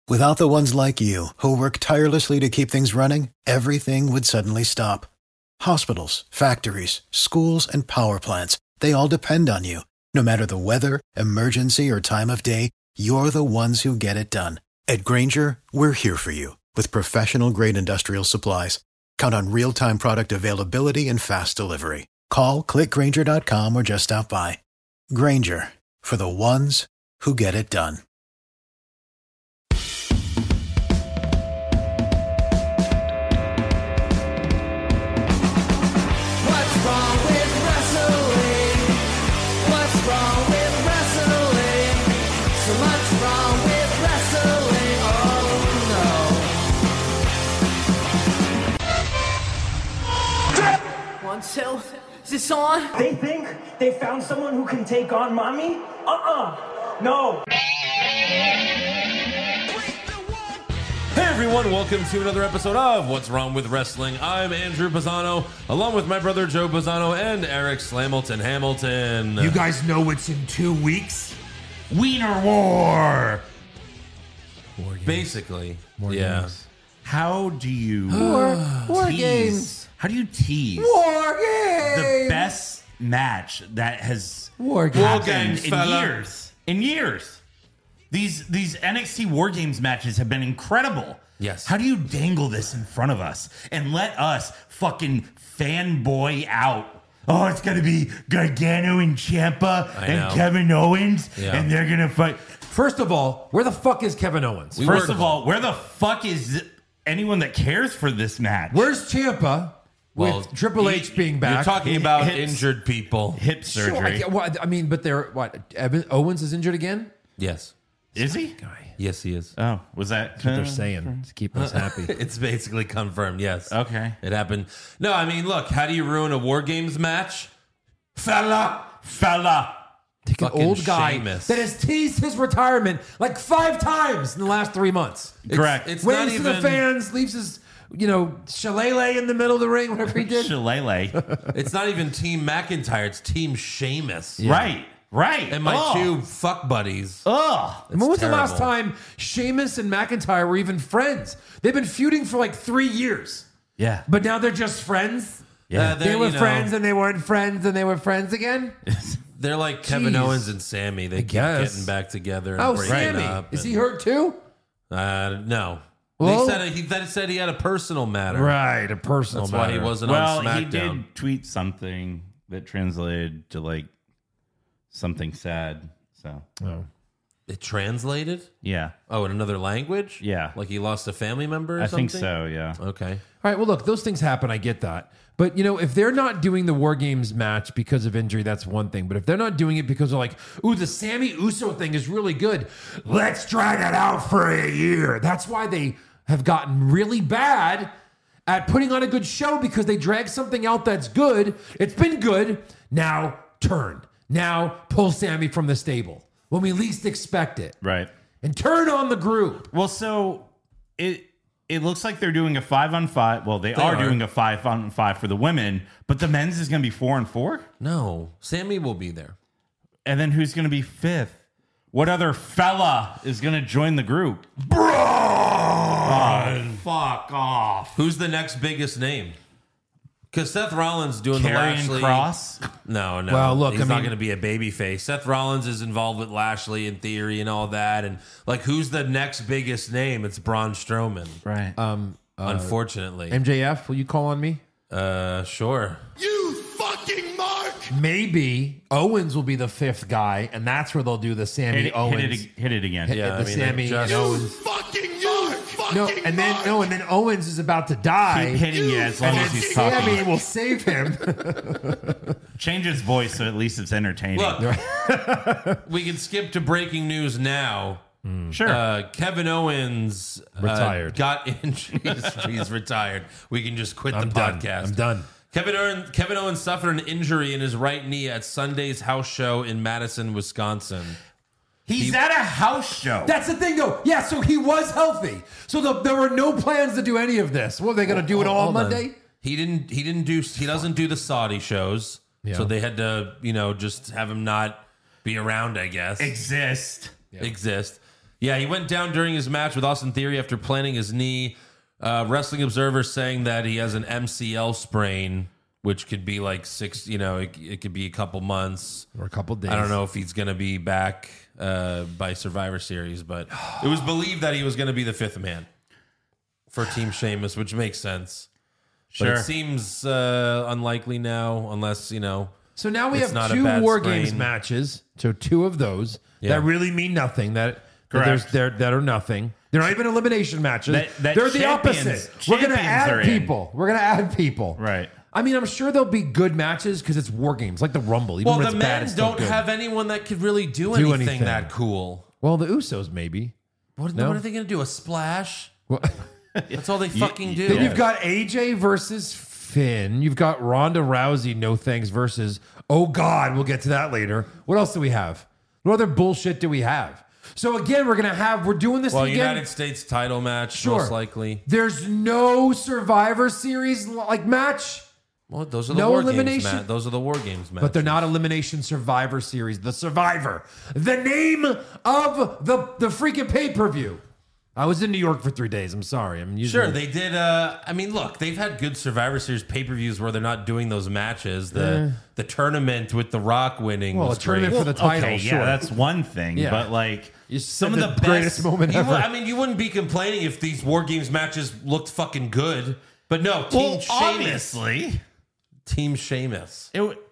Without the ones like you, who work tirelessly to keep things running, everything would suddenly stop. Hospitals, factories, schools, and power plants, they all depend on you. No matter the weather, emergency, or time of day, you're the ones who get it done. At Grainger, we're here for you with professional-grade industrial supplies. Count on real-time product availability and fast delivery. Call, click Grainger.com, or just stop by. Grainger, for the ones who get it done. So, is this on? They think they found someone who can take on mommy? No. Hey everyone, welcome to another episode of What's Wrong with Wrestling. I'm Andrew Pisano, along with my brother Joe Pisano and Eric Slamilton Hamilton. You guys know it's in 2 weeks? Wiener War! Basically, More yeah. games. How do you War tease? games. How do you tease War games. the best match that has War games. happened games, in fella. years? In years. These NXT War Games matches have been incredible. Yes. How do you dangle this in front of us and let us fucking fanboy out? Oh, it's going to be Gargano and Ciampa I and know. Kevin Owens, Yeah. and they're going to fight. First of all, where the fuck is Kevin Owens? First of all, where the fuck is anyone that cares for this match? Where's Ciampa with Triple H being back? You're talking about Hips. injured people. Hip Sure, surgery. I mean, but they're what? Owens is injured again. Yes. Is he? Guy, Yes, he is. Oh, was that what they're saying to keep us happy. It's basically confirmed, yes. Okay. It happened. No, I mean, look, how do you ruin a War Games match? Fella. Take an Fucking old guy Sheamus. that has teased his retirement like 5 times in the last 3 months. Correct. It's not Waves to even. the fans, leaves his shillelagh in the middle of the ring, whatever he did. Shillelagh. It's not even Team McIntyre. It's Team Sheamus. Right. And my two fuck buddies. Ugh. When was the last terrible. time Sheamus and McIntyre were even friends? They've been feuding for like 3 years. Yeah. But now they're just friends? Yeah. They were friends and they weren't friends and they were friends again? They're like Kevin Jeez. Owens and Sammy. They keep guess. getting back together and Oh, breaking Sammy. up. Is and- he hurt too? No. Well- They said he had a personal matter. Right, a personal That's why he wasn't Well, on he SmackDown. did tweet something that translated to like something sad. So, Oh. It translated? yeah. Oh, in another language? Yeah. Like he lost a family member or I something? think so, yeah. Okay. All right, well, look, those things happen. I get that. But, if they're not doing the War Games match because of injury, that's one thing. But if they're not doing it because they're like, ooh, the Sammy Uso thing is really good, let's drag it out for a year. That's why they have gotten really bad at putting on a good show, because they drag something out that's good. It's been good. Now turn. Now pull Sammy from the stable when we least expect it. Right. And turn on the group. Well, so it looks like they're doing a 5-on-5. Well, they are doing a 5-on-5 for the women, but the men's is going to be 4-on-4? No. Sammy will be there. And then who's going to be 5th? What other fella is going to join the group? Fuck off. Who's the next biggest name? Because Seth Rollins doing the Karrion Lashley. Cross? No. Well, look, he's I not mean- going to be a babyface. Seth Rollins is involved with Lashley in theory and all that. And like, who's the next biggest name? It's Braun Strowman. Right. Unfortunately. MJF, will you call on me? Sure. Maybe Owens will be the 5th guy, and that's where they'll do the Sammy Owens. Hit it again. Yeah, the Sammy just- and Owens. And then Owens is about to die. Keep hitting you as long and as then he's Sammy talking. will save him. Change his voice so at least it's entertaining. Look, we can skip to breaking news now. Sure. Kevin Owens Retired. got injured. He's retired. We can just quit the done. podcast. I'm done. Kevin Owens suffered an injury in his right knee at Sunday's house show in Madison, Wisconsin. He's at a house show. That's the thing, though. Yeah, so he was healthy. So there were no plans to do any of this. What, are they going to do it all on Hold on. Monday? He doesn't do the Saudi shows. Yeah. So they had to, just have him not be around, I guess. Exist. Exist. Yeah, he went down during his match with Austin Theory after planting his knee. Wrestling Observer saying that he has an MCL sprain, which could be like it could be a couple months or a couple days. I don't know if he's going to be back by Survivor Series, but it was believed that he was going to be the fifth man for Team Sheamus, which makes sense. But it seems unlikely now, unless, So now we it's have not a 2 bad War sprain. Games matches. So 2 of those that really mean nothing. That are nothing. They're not even elimination matches. They're the opposite. We're going to add people. We're going to add people. Right. I mean, I'm sure there'll be good matches because it's War Games, like the Rumble. Even Well, when the it's bad, men it's still don't good. have anyone that could really do anything that cool. Well, the Usos maybe. What are they going to do? A splash? Well, That's all they fucking do. Then you've got AJ versus Finn. You've got Ronda Rousey, no thanks, versus, oh God, we'll get to that later. What else do we have? What other bullshit do we have? So again, we're doing this again. United States title match, most likely. There's no Survivor Series like match. Well, those are the No War elimination. Games, Matt. Those are the War Games matches. But they're not Elimination Survivor Series. The Survivor. The name of the freaking pay-per-view. I was in New York for 3 days. I'm sorry. They did. Look, they've had good Survivor Series pay-per-views where they're not doing those matches. The tournament with The Rock winning was a tournament great. for the title. Okay, sure. yeah, that's one thing. Yeah. But like some of the greatest best moment ever. You wouldn't be complaining if these War Games matches looked fucking good. But no, Well, obviously, Team Sheamus.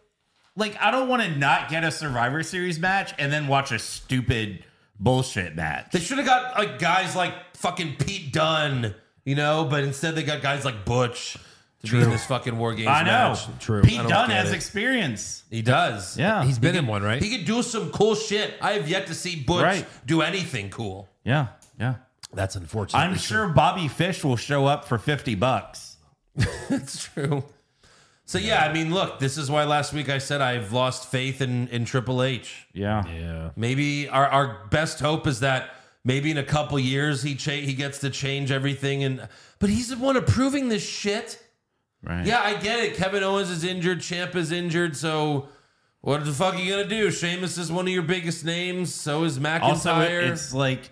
I don't want to not get a Survivor Series match and then watch a stupid bullshit match. They should have got like guys like fucking Pete Dunne, but instead they got guys like Butch to be in this fucking War Games I know. match. True. Pete I don't Dunne get has it. experience. He does. Yeah. He's been in one, right? He could do some cool shit. I have yet to see Butch do anything cool. Yeah. Yeah. That's unfortunate. I'm sure Bobby Fish will show up for $50. That's true. So yeah, look, this is why last week I said I've lost faith in Triple H. Yeah. Yeah. Maybe our best hope is that maybe in a couple years he gets to change everything, but he's the one approving this shit. Right. Yeah, I get it. Kevin Owens is injured, Ciampa is injured, so what the fuck are you gonna do? Sheamus is one of your biggest names, so is McIntyre. Also, it's like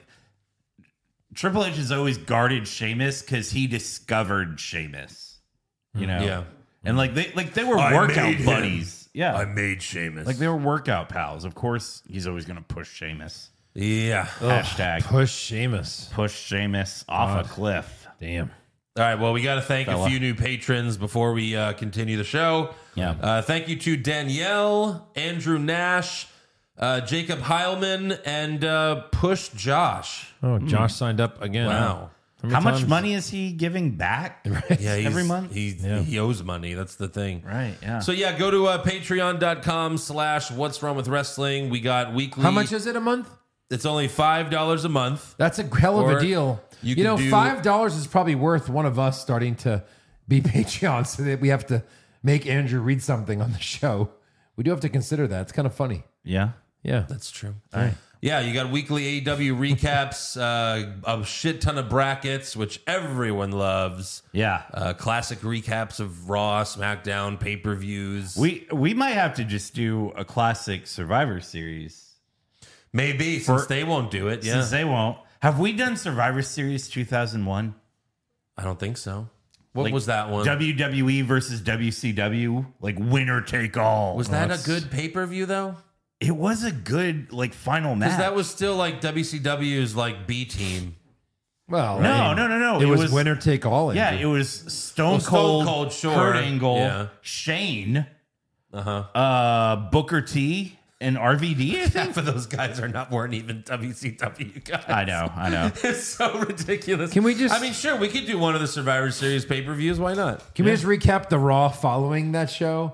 Triple H has always guarded Sheamus because he discovered Sheamus. Yeah. And they were workout buddies. Yeah. I made Sheamus. Like they were workout pals. Of course, he's always going to push Sheamus. Yeah. Hashtag Push Sheamus. push Sheamus off a cliff. Damn. All right, well, we got to thank a few new patrons before we continue the show. Yeah. Thank you to Danielle, Andrew Nash, Jacob Heilman, and Push Josh. Oh, Josh signed up again. Wow. How much money is he giving back? Yeah, every month? He owes money. That's the thing. Right, yeah. So, yeah, go to patreon.com/What's Wrong With Wrestling. We got weekly. How much is it a month? It's only $5 a month. That's a hell of Or a deal. you You know, could do- $5 is probably worth one of us starting to be Patreon so that we have to make Andrew read something on the show. We do have to consider that. It's kind of funny. Yeah. Yeah. That's true. All right. Yeah, you got weekly AEW recaps, a shit ton of brackets, which everyone loves. Yeah. Classic recaps of Raw, SmackDown, pay-per-views. We might have to just do a classic Survivor Series. Maybe, since they won't do it. Yeah. Since they won't. Have we done Survivor Series 2001? I don't think so. What was that one? WWE versus WCW, like winner take all. Was that a good pay-per-view, though? It was a good final match. Because that was still like WCW's like B team. Well, No. It was winner take all. Yeah, Andrew. it was Stone Stone Cold, Cold, sure. Kurt Angle, Yeah. Shane, Uh-huh. Booker T, and RVD. I think. Half of those guys weren't even WCW guys. I know. It's so ridiculous. Can we just- sure, we could do one of the Survivor Series pay-per-views. Why not? Can we just recap the Raw following that show?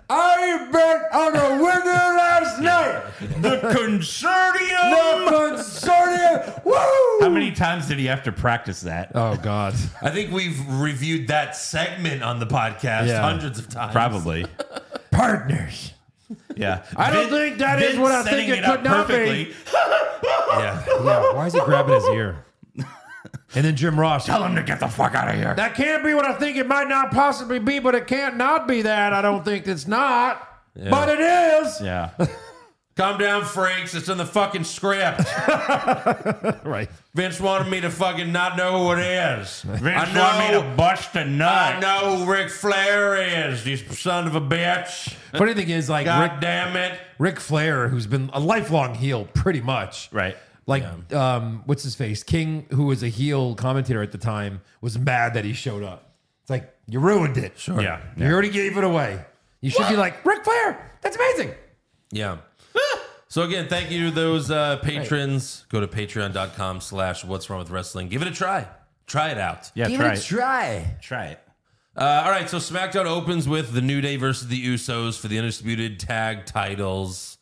I bet on a winner last night. The Consortium. The Consortium. Woo! How many times did he have to practice that? Oh, God. I think we've reviewed that segment on the podcast Yeah. hundreds of times. Probably. Partners. Yeah. I don't think that is what I think setting it up could not be. perfectly. Yeah. Yeah, why is he grabbing his ear? And then Jim Ross. Tell him to get the fuck out of here. That can't be what I think it might not possibly be, but it can't not be that. I don't think it's not. But it is. Yeah. Calm down, freaks. It's in the fucking script. Right. Vince wanted me to fucking not know who it is. Vince wanted me to bust a nut. I know who Ric Flair is, you son of a bitch. Funny thing is, like God damn it. Ric Flair, who's been a lifelong heel, pretty much. Right. Like, what's his face? King, who was a heel commentator at the time, was mad that he showed up. It's like, you ruined it. Sure. Yeah. You already gave it away. You should be like, Ric Flair, that's amazing. Yeah. So again, thank you to those patrons. Go to patreon.com/what's wrong with wrestling. Give it a try. Try it out. Yeah, Give try it it. a try. Try it. All right, so SmackDown opens with the New Day versus the Usos for the Undisputed Tag titles.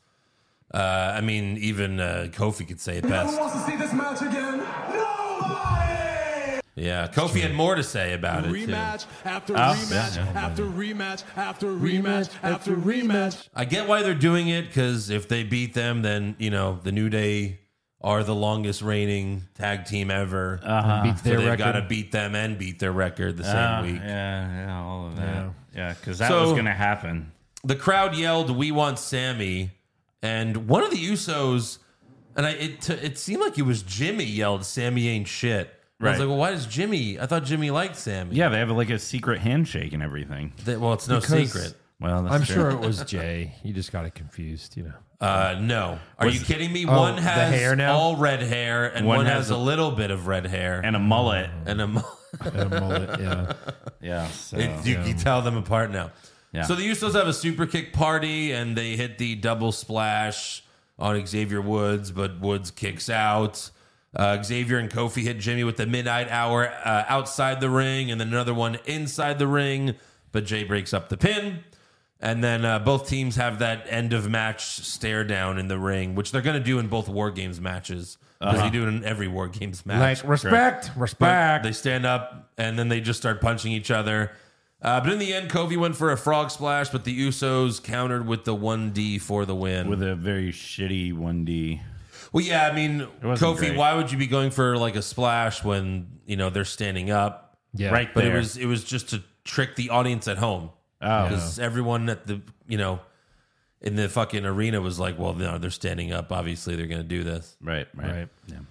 I mean, even Kofi could say it best. Who wants to see this match again? Nobody! Yeah, Kofi had more to say about it, too. Rematch after rematch after rematch after rematch after rematch. I get why they're doing it, because if they beat them, then, you know, the New Day are the longest reigning tag team ever. Beat So their they've record. got to beat them and beat their record the same week. Yeah, all of that. Yeah, because that So- was going to happen. The crowd yelled, "We want Sammy," and one of the Usos, and it seemed like it was Jimmy yelled, "Sammy ain't shit." And I was Right. like, well, why does Jimmy? I thought Jimmy liked Sammy. Yeah, they have like a secret handshake and everything. Well, it's no Because- secret. Well, that's I'm true. sure it was Jay. You just got it confused, you know. No. Are you kidding me? Oh, One the has hair now? all red hair, and one has a little bit of red hair. And a mullet. And a And a mullet, yeah. Yeah. So. you can tell them apart now. Yeah. So the Usos have a super kick party, and they hit the double splash on Xavier Woods, but Woods kicks out. Xavier and Kofi hit Jimmy with the midnight hour outside the ring, and then another one inside the ring, but Jay breaks up the pin. And then both teams have that end of match stare down in the ring, which they're going to do in both War Games matches. Because they do it in every War Games match. Like, respect. But they stand up and then they just start punching each other. But in the end, Kofi went for a frog splash, but the Usos countered with the 1D for the win. With a very shitty 1D. Well, yeah, I mean, wasn't Kofi, great. why would you be going for like a splash when, you know, they're standing up? Yeah. Right But there. it was just to trick the audience at home. Oh. Because everyone at the, you know, in the fucking arena was like, well, no, they're standing up. Obviously, they're going to do this. Right. Yeah.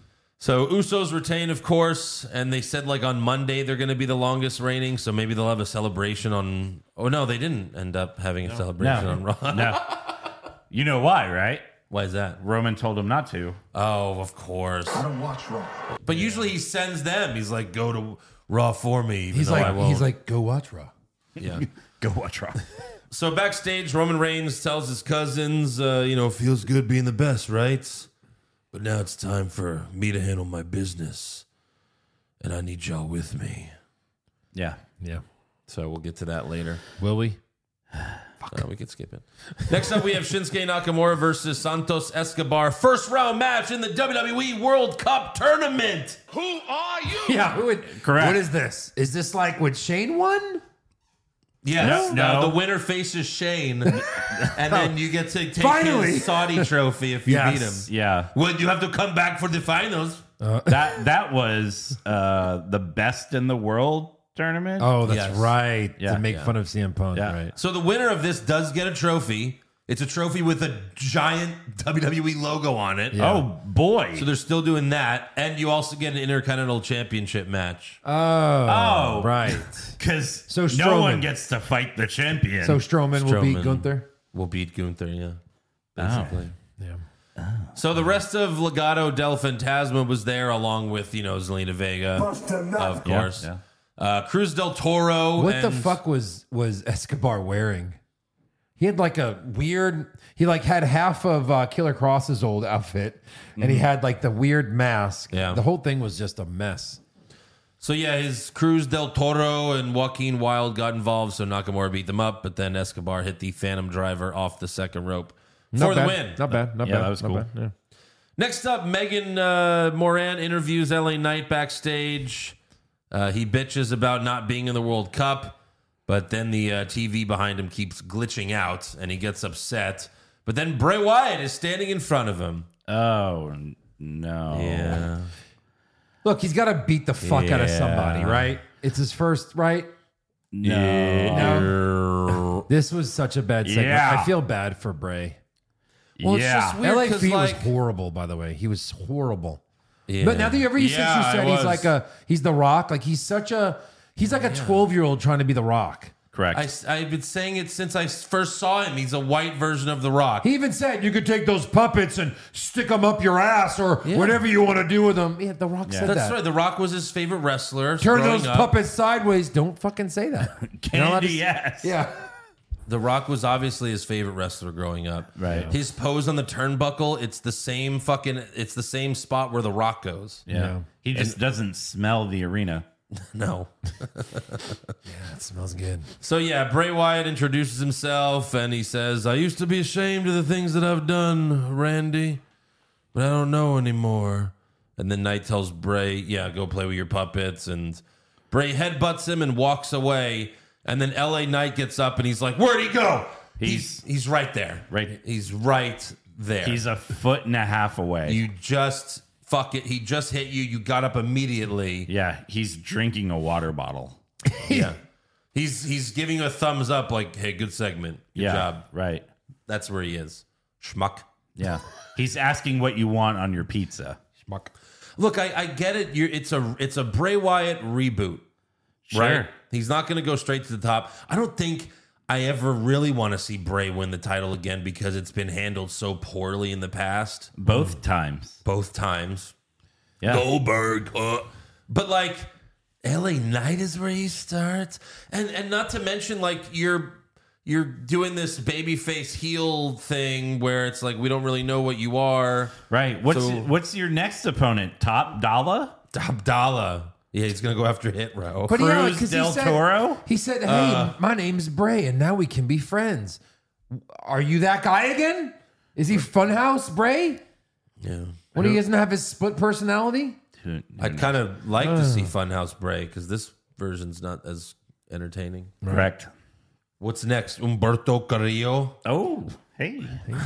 So Usos retain, of course, and they said like on Monday they're going to be the longest reigning, so maybe they'll have a celebration on... Oh, no, they didn't end up having a celebration on Raw. No. You know why, right? Why is that? Roman told him not to. Oh, of course. I don't watch Raw. But usually he sends them. He's like, go to Raw for me. even He's though I won't. like, go watch Raw. Yeah. Go watch Raw. So backstage, Roman Reigns tells his cousins, feels good being the best, right? But now it's time for me to handle my business. And I need y'all with me. Yeah. Yeah. So we'll get to that later. Will we? We can skip it. Next up, we have Shinsuke Nakamura versus Santos Escobar. First round match in the WWE World Cup tournament. Yeah. Correct. What is this? Is this like when Shane won? Yes. No. The winner faces Shane. And then you get to take Finally. his Saudi trophy if you Yes. beat him. Yeah. Well, you have to come back for the finals. That was the best in the world tournament. Oh, that's Yes. right. Yeah. To make fun of CM Punk, Yeah. right? So the winner of this does get a trophy. It's a trophy with a giant WWE logo on it. Yeah. Oh, boy. So they're still doing that. And you also get an Intercontinental Championship match. Oh, right. Because So no Strowman. one gets to fight the champion. So Strowman will beat Strowman. Gunther. We'll beat Gunther, yeah. Basically. Yeah. So the rest of Legado del Fantasma was there along with, Zelina Vega, of Yeah, course. yeah. Cruz del Toro. What the and- fuck was Escobar wearing? He had like a weird. He like had half of Killer Cross's old outfit, and he had like the weird mask. Yeah. The whole thing was just a mess. So yeah, his Cruz del Toro and Joaquin Wilde got involved, so Nakamura beat them up, but then Escobar hit the Phantom Driver off the second rope for the bad. win. Not bad. Not Yeah, bad. that was not cool. bad, yeah. Next up, Megan Moran interviews LA Knight backstage. He bitches about not being in the World Cup, but then the TV behind him keeps glitching out, and he gets upset. But then Bray Wyatt is standing in front of him. Oh, no. Yeah. Look, he's got to beat the fuck out of somebody, right? It's his first, right? No. No. This was such a bad segment. Yeah. I feel bad for Bray. Well, it's Yeah. just weird LA 'cause, Fee was like, horrible, by the way. He was horrible. Yeah. But now that ever since Yeah, you said I he's was. like he's The Rock, like he's like a 12-year-old trying to be The Rock. Correct. I've been saying it since I first saw him. He's a white version of The Rock. He even said you could take those puppets and stick them up your ass or whatever you want to do with them. Yeah, The Rock said That's that. right. The Rock was his favorite wrestler. Turn growing those up. puppets sideways. Don't fucking say that. You're not allowed to Candy, say- yes. Yeah. The Rock was obviously his favorite wrestler growing up. Right. His pose on the turnbuckle, it's the same spot where The Rock goes. Yeah. He just doesn't smell the arena. No. That smells good. So yeah, Bray Wyatt introduces himself and he says, "I used to be ashamed of the things that I've done, Randy, but I don't know anymore." And then Knight tells Bray, "Yeah, go play with your puppets." And Bray headbutts him and walks away. And then LA Knight gets up and he's like, "Where'd he go?" He's right there. Right. He's right there. He's a foot and a half away. You just fuck it. He just hit you. You got up immediately. Yeah, he's drinking a water bottle. Yeah. He's giving you a thumbs up like, "Hey, good segment. Good Yeah, job." right. That's where he is. Schmuck. Yeah. He's asking what you want on your pizza. Look, I get it. It's a Bray Wyatt reboot, right? Sure. He's not going to go straight to the top. I don't think I ever really want to see Bray win the title again because it's been handled so poorly in the past. Both times. Both times. Yeah. Goldberg. But like LA Knight is where he starts. And not to mention like you're doing this babyface heel thing where it's like we don't really know what you are. Right. What's your next opponent? Top Dollar? Abdallah. Yeah, he's gonna go after Hit Row. But yeah, Cruz 'cause del Toro? He said, "Hey, my name's Bray, and now we can be friends." Are you that guy again? Is he Funhouse Bray? Yeah. When he doesn't have his split personality? I'd kind of like to see Funhouse Bray because this version's not as entertaining. Correct. What's next? Humberto Carrillo. Oh, hey.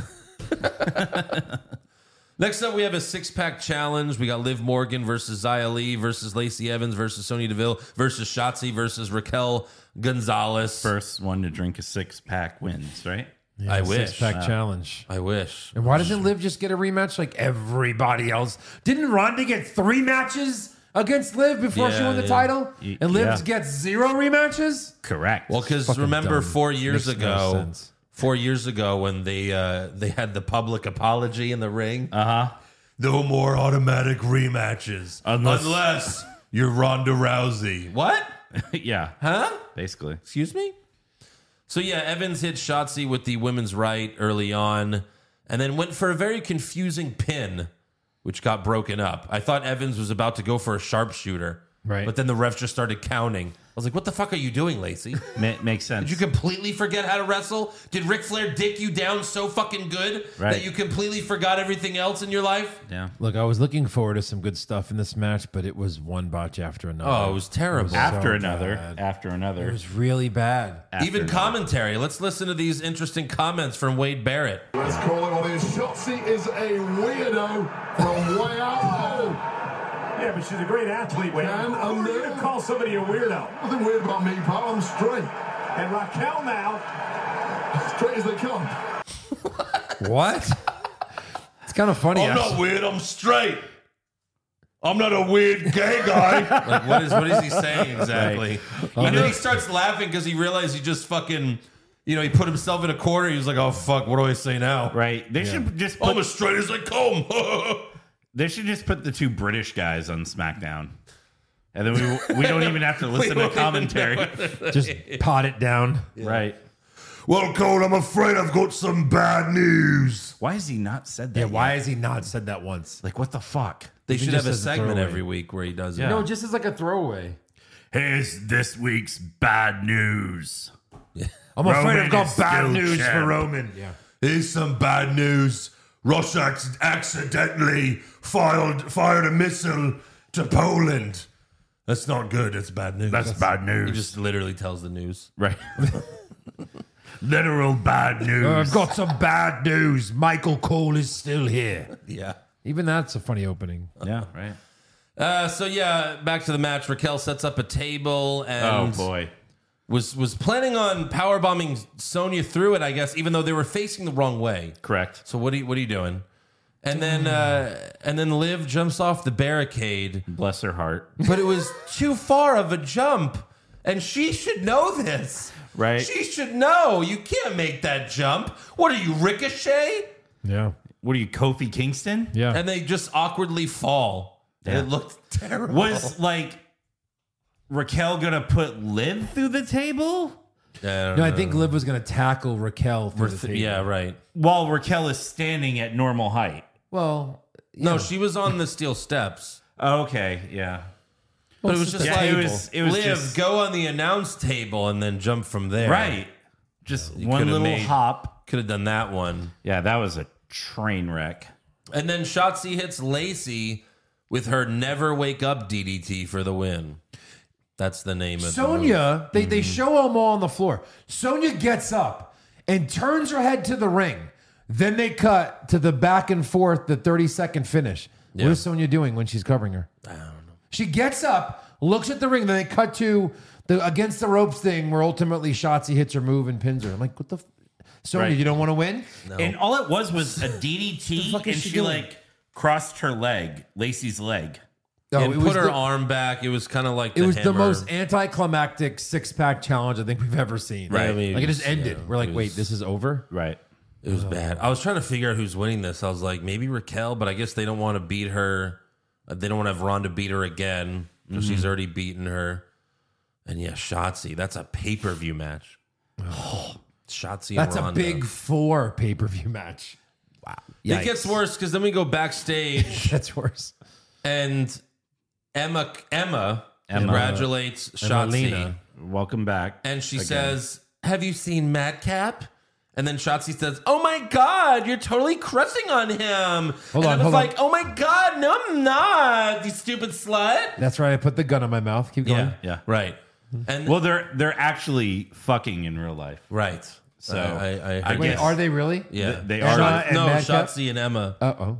Next up, we have a six-pack challenge. We got Liv Morgan versus Xia Li versus Lacey Evans versus Sonya Deville versus Shotzi versus Raquel Gonzalez. First one to drink a 6-pack wins, right? I wish. Six-pack challenge. I wish. And why doesn't Liv just get a rematch like everybody else? Didn't Ronda get 3 matches against Liv before she Yeah, won the yeah. title? And Liv Yeah. gets 0 rematches? Correct. Well, because Fucking remember dumb. 4 years Makes no ago, sense. 4 years ago when they had the public apology in the ring. No more automatic rematches unless you're Ronda Rousey. What? yeah, Huh? basically. Excuse me? So yeah, Evans hit Shotzi with the women's right early on and then went for a very confusing pin, which got broken up. I thought Evans was about to go for a sharpshooter. Right. But then the ref just started counting. I was like, what the fuck are you doing, Lacey? Makes sense. Did you completely forget how to wrestle? Did Ric Flair dick you down so fucking good Right. that you completely forgot everything else in your life? yeah. Look, I was looking forward to some good stuff in this match, but it was one botch after another. Oh, it was terrible. After so another. bad. After It another. was really bad. after Even another. commentary. Let's listen to these interesting comments from Wade Barrett. Let's call it what it is. Shotzi is a weirdo from way out home. Yeah, but she's a great athlete, Wayne. Man, Who are you to call somebody a weirdo? Nothing weird about me, pal. I'm straight. And Raquel now. Straight as they come. What? It's kind of funny. actually. weird. I'm straight. I'm not a weird gay guy. Like, what is he saying exactly? And then he starts laughing because he realized he just fucking, he put himself in a corner. He was like, oh, fuck, what do I say now? Right. They should just put, I'm as straight as I come. they should just put the 2 British guys on SmackDown. And then we don't even have to listen to commentary. Just pot it down. Right. Well, Cole, I'm afraid I've got some bad news. Why has he not said that? Yeah, why yet? has he not said that once? Like, what the fuck? They Even should just have a as a segment throwaway. every week where he does it. Yeah. No, just as like a throwaway. Here's this week's bad news. I'm afraid Roman I've got is bad still news for champ. Roman. Yeah. Here's some bad news. Russia accidentally fired a missile to Poland. That's not good. It's bad news. That's bad news. He just literally tells the news. Right. Literal bad news. I've got some bad news. Michael Cole is still here. Yeah. Even that's a funny opening. Yeah, right. So yeah, back to the match. Raquel sets up a table Oh, and boy. was planning on powerbombing Sonya through it, I guess, even though they were facing the wrong way. Correct. So what are you doing? And then Liv jumps off the barricade, Bless her heart. but it was too far of a jump, and she should know this. Right. She should know. You can't make that jump. What are you, Ricochet? Yeah. What are you, Kofi Kingston? Yeah. And they just awkwardly fall. And it looked terrible. Was like Raquel gonna put Liv through the table No, I think Liv was going to tackle Raquel through the table. Yeah, right. while Raquel is standing at normal height? Well, No, she was on the steel steps. Okay, yeah. But it was just Yeah, like, it was Liv, just go on the announce table and then jump from there. right. Just You one could've little made- hop. Could have done that one. Yeah, that was a train wreck. And then Shotzi hits Lacey with her never wake up DDT for the win. That's the name of the move. Sonya, they show them all on the floor. Sonya gets up and turns her head to the ring. Then they cut to the back and forth, the 30-second finish. Yeah. What is Sonya doing when she's covering her? I don't know. She gets up, looks at the ring, then they cut to the against the ropes thing where ultimately Shotzi hits her move and pins her. I'm like, what the... Sonya, Right. you don't want to win? And all it was a DDT, fuck is and she she doing? like crossed her leg, Lacey's leg. No, And it put was her the, arm back. It was kind of like it was the hammer. most anticlimactic six-pack challenge I think we've ever seen. Right. I mean, like it just yeah, ended. We're like, it wait, was- this is over? Right. It was bad. I was trying to figure out who's winning this. I was like, maybe Raquel, but I guess they don't want to beat her. They don't want to have Ronda beat her again because she's already beaten her. And yeah, Shotzi. That's a pay-per-view match. Shotzi That's and a Ronda. big 4 pay-per-view match. It gets worse because then we go backstage That's worse. and Emma congratulates Shotzi. Lena. Welcome back. And she says, have you seen Madcap? And then Shotzi says, oh my God, you're totally crushing on him. Hold and on, Emma's hold like, oh my God, no, I'm not, you stupid slut. That's right. I put the gun on my mouth. Keep going. Yeah. Right. And Well, they're actually fucking in real life. right. So, I I Wait, guess- are they really? yeah. They Emma are. and no, Madcap? Shotzi and Emma. Uh-oh.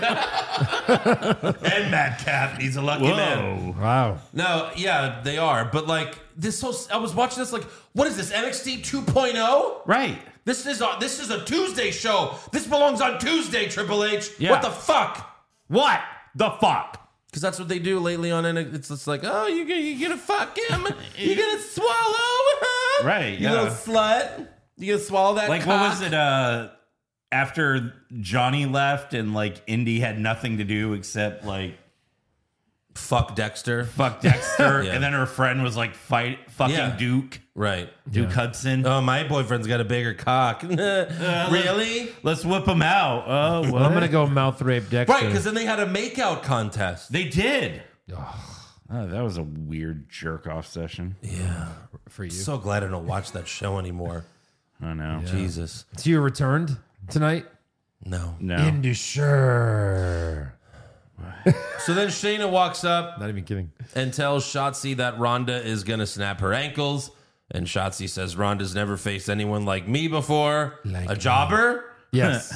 And Madcap. He's a lucky man. Whoa. Wow. No, yeah, they are. But like this whole I was watching this like, what is this? NXT 2.0? Right. This is a Tuesday show. This belongs on Tuesday, Triple H. Yeah. What the fuck? What the fuck? Because that's what they do lately on NXT. It's just like, oh, you're gonna fuck him? You're gonna swallow? Huh? Right, You yeah. little slut? You gonna swallow that Like, cock? what was it? After Johnny left and like Indy had nothing to do except like Fuck Dexter. fuck Dexter, Yeah. and then her friend was like fucking Yeah. Duke Right. Hudson. Oh, my boyfriend's got a bigger cock. Really? Let's whip him out. Oh, what? Well, I'm going to go mouth rape Dexter. Right, because then they had a makeout contest. They did. Oh, that was a weird jerk off session. Yeah. for you. So glad I don't watch that show anymore. I know. Jesus. So you returned tonight? No. No. Into sure. So then Shayna walks up Not even kidding. and tells Shotzi that Ronda is going to snap her ankles. And Shotzi says, Ronda's never faced anyone like me before. Like a jobber? Yes.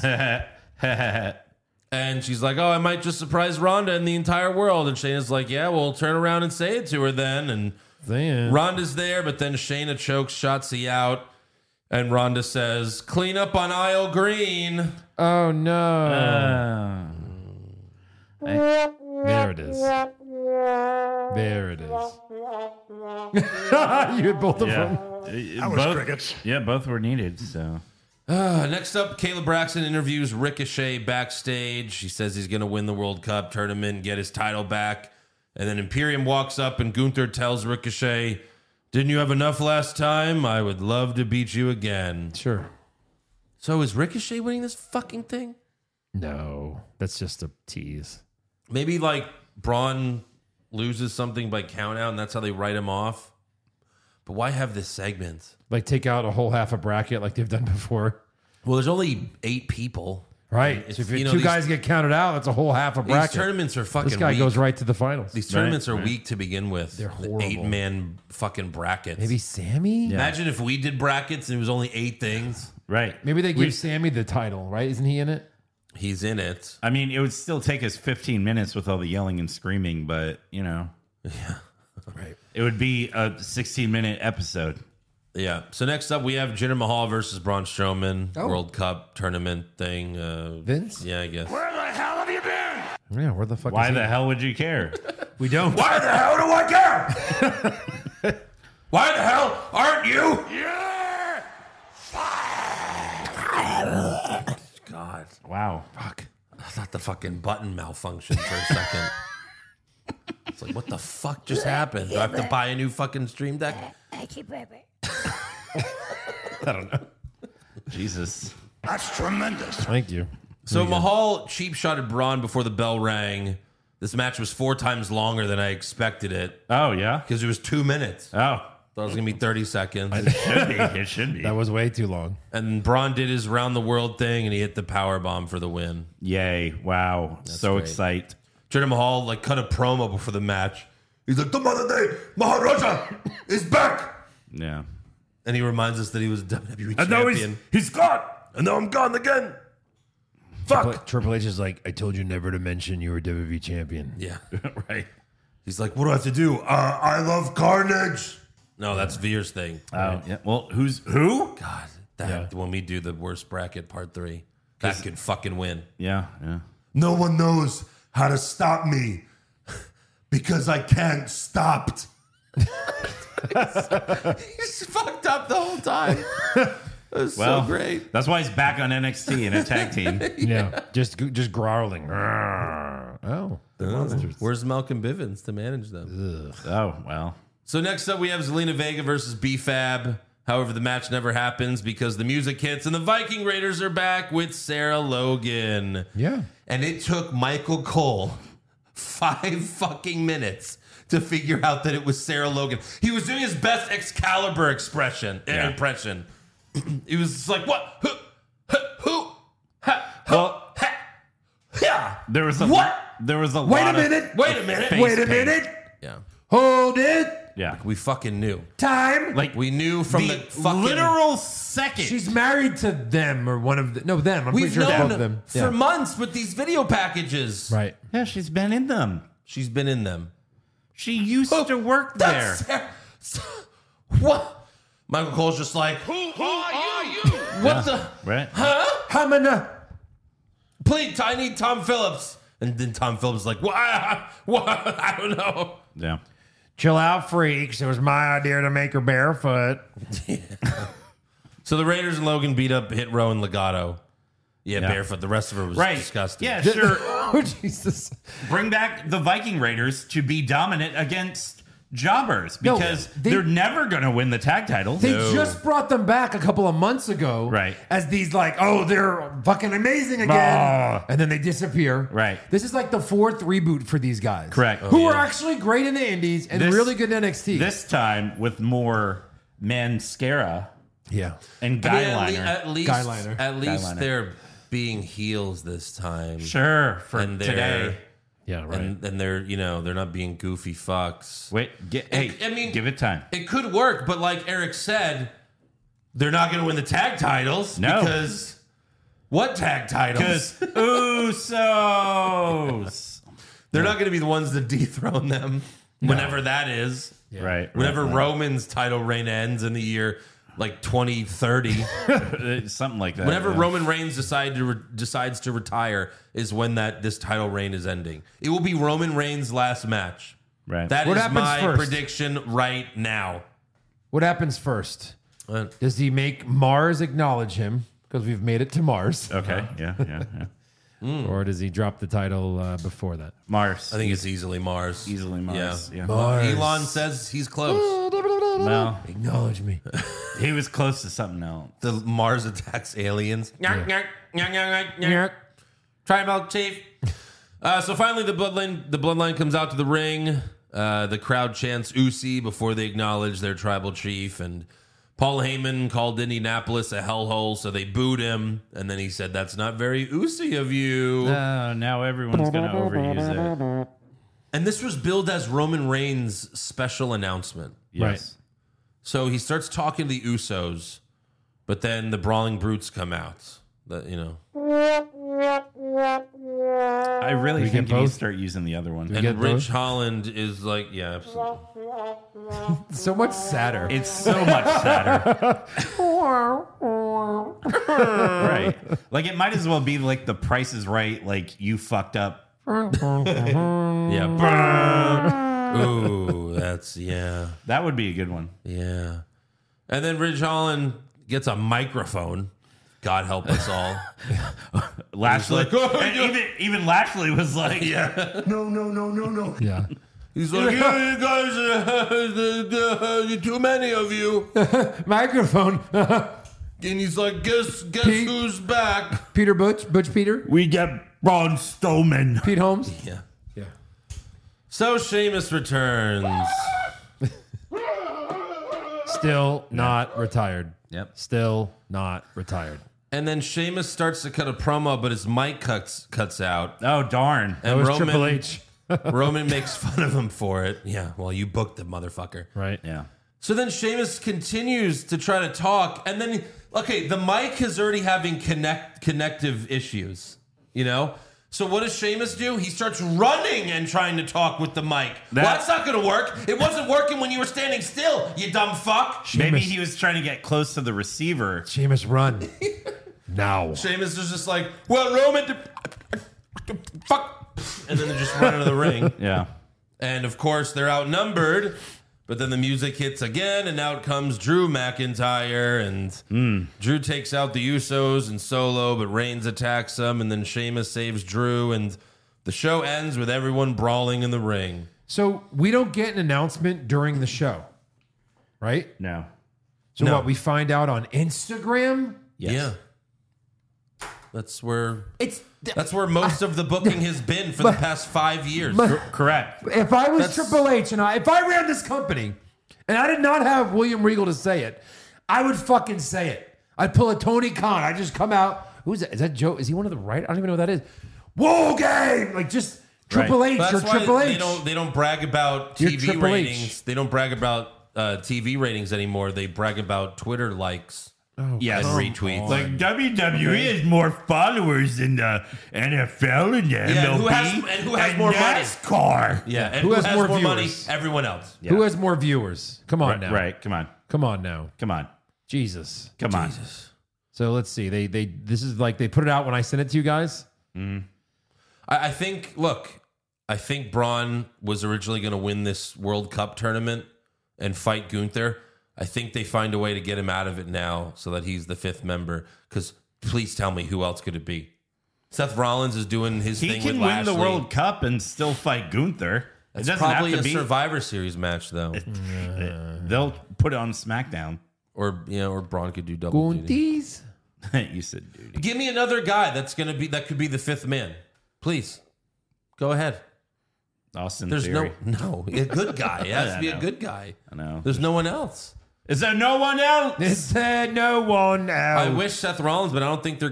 And she's like, oh, I might just surprise Ronda and the entire world. And Shayna's like, yeah, well, turn around and say it to her then. And Damn. Ronda's there, but then Shayna chokes Shotzi out. And Ronda says, clean up on aisle green. Oh, no. There it is. There it is. You had both of them. That was crickets. Yeah, both were needed. So Next up, Caleb Braxton interviews Ricochet backstage. He says he's going to win the World Cup tournament and get his title back. And then Imperium walks up and Gunther tells Ricochet, didn't you have enough last time? I would love to beat you again. Sure. So is Ricochet winning this fucking thing? No, that's just a tease. Maybe like Braun loses something by count out and that's how they write him off. But why have this segment? Like take out a whole half a bracket like they've done before. Well, there's only 8 people. Right. It's- So if you know, two these- guys get counted out, that's a whole half a These bracket. tournaments are fucking This guy weak. goes right to the finals. These tournaments are right. weak to begin with. They're horrible. 8-man fucking brackets. Maybe Sammy? Imagine if we did brackets and it was only 8 things. right. Maybe they give Sammy the title, right? Isn't he in it? He's in it. I mean, it would still take us 15 minutes with all the yelling and screaming, but you know, Right. it would be a 16-minute episode. Yeah. So next up, we have Jinder Mahal versus Braun Strowman, Oh. World Cup tournament thing. Vince? Yeah, I guess. Where the hell have you been? Yeah, where the fuck Why is he? the hell would you care? We don't. Why the hell do I care? Why the hell aren't you? Yeah. God. Wow. Fuck. I thought the fucking button malfunctioned for a second. It's like, what the fuck just happened? Do I have to buy a new fucking Stream Deck? Jesus. That's tremendous. Thank you. So Mahal cheap shotted Braun before the bell rang. This match was 4 times longer than I expected it Oh, yeah? because it was 2 minutes. Oh. Thought it was gonna be 30 seconds. It should be. It should be. That was way too long. And Braun did his round the world thing and he hit the power bomb for the win. Yay. Wow. So great. excited. Jinder Mahal like cut a promo before the match. He's like, the other day, Maharaja is back. Yeah. And he reminds us that he was WWE champion. he's gone. And now I'm gone again. Fuck. Triple H is like, I told you never to mention you were WWE champion. Yeah. Right. He's like, what do I have to do? I love Carnage. No, that's Veer's thing. Oh, yeah. Well, who? God, that when we do the worst bracket part 3, that could fucking win. Yeah. Yeah. No one knows how to stop me because I can't stop. He's fucked up the whole time. It was Well, so great. That's why he's back on NXT in a tag team. Yeah. Just growling. Oh. The monsters. Where's Malcolm Bivens to manage them? Oh, well. So next up, we have Zelina Vega versus B-Fab. However, the match never happens because the music hits and the Viking Raiders are back with Sarah Logan. Yeah. And it took Michael Cole 5 fucking minutes to figure out that it was Sarah Logan. He was doing his best Excalibur impression. He was just like, what? Who? Well, Yeah. there was a What? There was a Wait lot a minute. Of Wait a minute. face Wait a paint. minute. Yeah. Hold it. Yeah. We fucking knew. Time. Like We knew from the fucking... literal second. She's married to them or one of the, no, them. I'm We've pretty sure it's known both of them. for months with these video packages. Right. Yeah, she's been in them. She's been in them. She used to work there. That's what? Michael Cole's just like, who are you? What the? Right? Hamana. Please, I need Tom Phillips. And then Tom Phillips is like, what? I don't know. Yeah. Chill out, freaks. It was my idea to make her barefoot. So the Raiders and Logan beat up Hit Row and Legato. Yeah, Yeah. barefoot. The rest of it was Right. disgusting. Yeah, sure. Oh, Jesus. Bring back the Viking Raiders to be dominant against jobbers because they- they're never going to win the tag titles. They just brought them back a couple of months ago. Right. As these like, oh, they're fucking amazing again. Ah. And then they disappear. Right. This is like the 4th reboot for these guys. Correct. Who Oh, are yeah. actually great in the indies and This- really good in NXT. This time with more mascara yeah. and I mean, guyliner. at least, Guyliner. at least Guyliner. they're being heels this time. Sure, for And they're, today. Yeah, right. and they're, they're not being goofy fucks. Wait, hey, I mean, give it time. It could work, but like Eric said, they're not going to win the tag titles. No. Because what tag titles? Because Usos. They're not going to be the ones that dethrone them whenever that is. Right. Whenever right. Roman's title reign ends in the year like 2030. Something like that. Whenever yeah. Roman Reigns decides to retire is when this title reign is ending. It will be Roman Reigns' last match. Right. That What is happens my first? prediction right now. What happens first? Uh, Does he make Mars acknowledge him? Because we've made it to Mars. Okay. Yeah. Or does he drop the title before that? Mars. I think it's easily Mars. Easily Mars. Yeah. Mars. Elon says he's close. Well, Acknowledge me. he was close to something else. The Mars attacks aliens. Tribal chief. So finally, the bloodline comes out to the ring. The crowd chants Usi before they acknowledge their tribal chief. And Paul Heyman called Indianapolis a hellhole, so they booed him. And then he said, "That's not very Usi of you." Now everyone's going to overuse it. And this was billed as Roman Reigns' special announcement. Yes. So he starts talking to the Usos, but then the Brawling Brutes come out. I really We think get you need to both? start using the other one. And get Rich those? Holland is like, yeah, absolutely. So much sadder. It's so much sadder. Right. Like it might as well be like The Price is Right, like you fucked up. Yeah. Ooh, that's, yeah. That would be a good one. Yeah. And then Rich Holland gets a microphone. God help us all. Lashley, He's like, "Oh, and even Lashley was like, Yeah. No. yeah. He's like, yeah, you guys, too many of you. Microphone. And he's like, guess Pete. who's back? Peter Butch Peter. we get Braun Strowman. Pete Holmes. Yeah. Yeah. So Sheamus returns. Still not retired. Yep. Still not retired. And then Sheamus starts to cut a promo, but his mic cuts out. Oh, darn. That And was Triple H. Roman makes fun of him for it. Yeah, well, you booked the motherfucker. Right. Yeah. So then Sheamus continues to try to talk, and then the mic is already having connective issues, you know? So what does Sheamus do? He starts running and trying to talk with the mic. Well, that's not going to work. It wasn't working when you were standing still, you dumb fuck. Maybe he was trying to get close to the receiver. Sheamus, run. Now. Sheamus is just like, well, Roman, fuck. And then they just run into the ring. Yeah. And of course, they're outnumbered. But then the music hits again, and out comes Drew McIntyre, and Drew takes out the Usos and Solo, but Reigns attacks them, and then Sheamus saves Drew, and the show ends with everyone brawling in the ring. So we don't get an announcement during the show, right? No. So No. what, we find out on Instagram? Yes. Yeah. That's where most of the booking has been for the past 5 years. Correct. If I was That's- Triple H and if I ran this company and I did not have William Regal to say it, I would fucking say it. I'd pull a Tony Khan. I'd just come out. Who's that? Is that Joe? Is he one of the right? I don't even know who that is. Whoa, game! Like just Triple H That's or why Triple H. they don't brag about You're TV Triple H. ratings. They don't brag about TV ratings anymore. They brag about Twitter likes Yes. and retweets. Like WWE has more followers than the NFL and the MLB and who has more money? NASCAR. Yeah, and Who who has has more more money? viewers? Everyone else. Yeah. Who has more viewers? Come on now. Right. Come on. Come on now. Come on. Jesus. Come on. So let's see. This is like they put it out when I sent it to you guys. I think. Look, I think Braun was originally going to win this World Cup tournament and fight Gunther. I think they find a way to get him out of it now so that he's the 5th member. Because please tell me, who else could it be? Seth Rollins is doing his He thing can with win Lashley. the World Cup and still fight Gunther. It's it doesn't probably have a to be. Survivor Series match, though. They'll put it on SmackDown. Or Braun could do double duty. Gunties. You said, dude. Give me another guy that could be the 5th man. Please. Go ahead. Austin There's Theory. no a good guy. It has to be I a know. good guy. I know. There's no one else. Is there no one else? Is there no one else? I wish Seth Rollins, but I don't think they're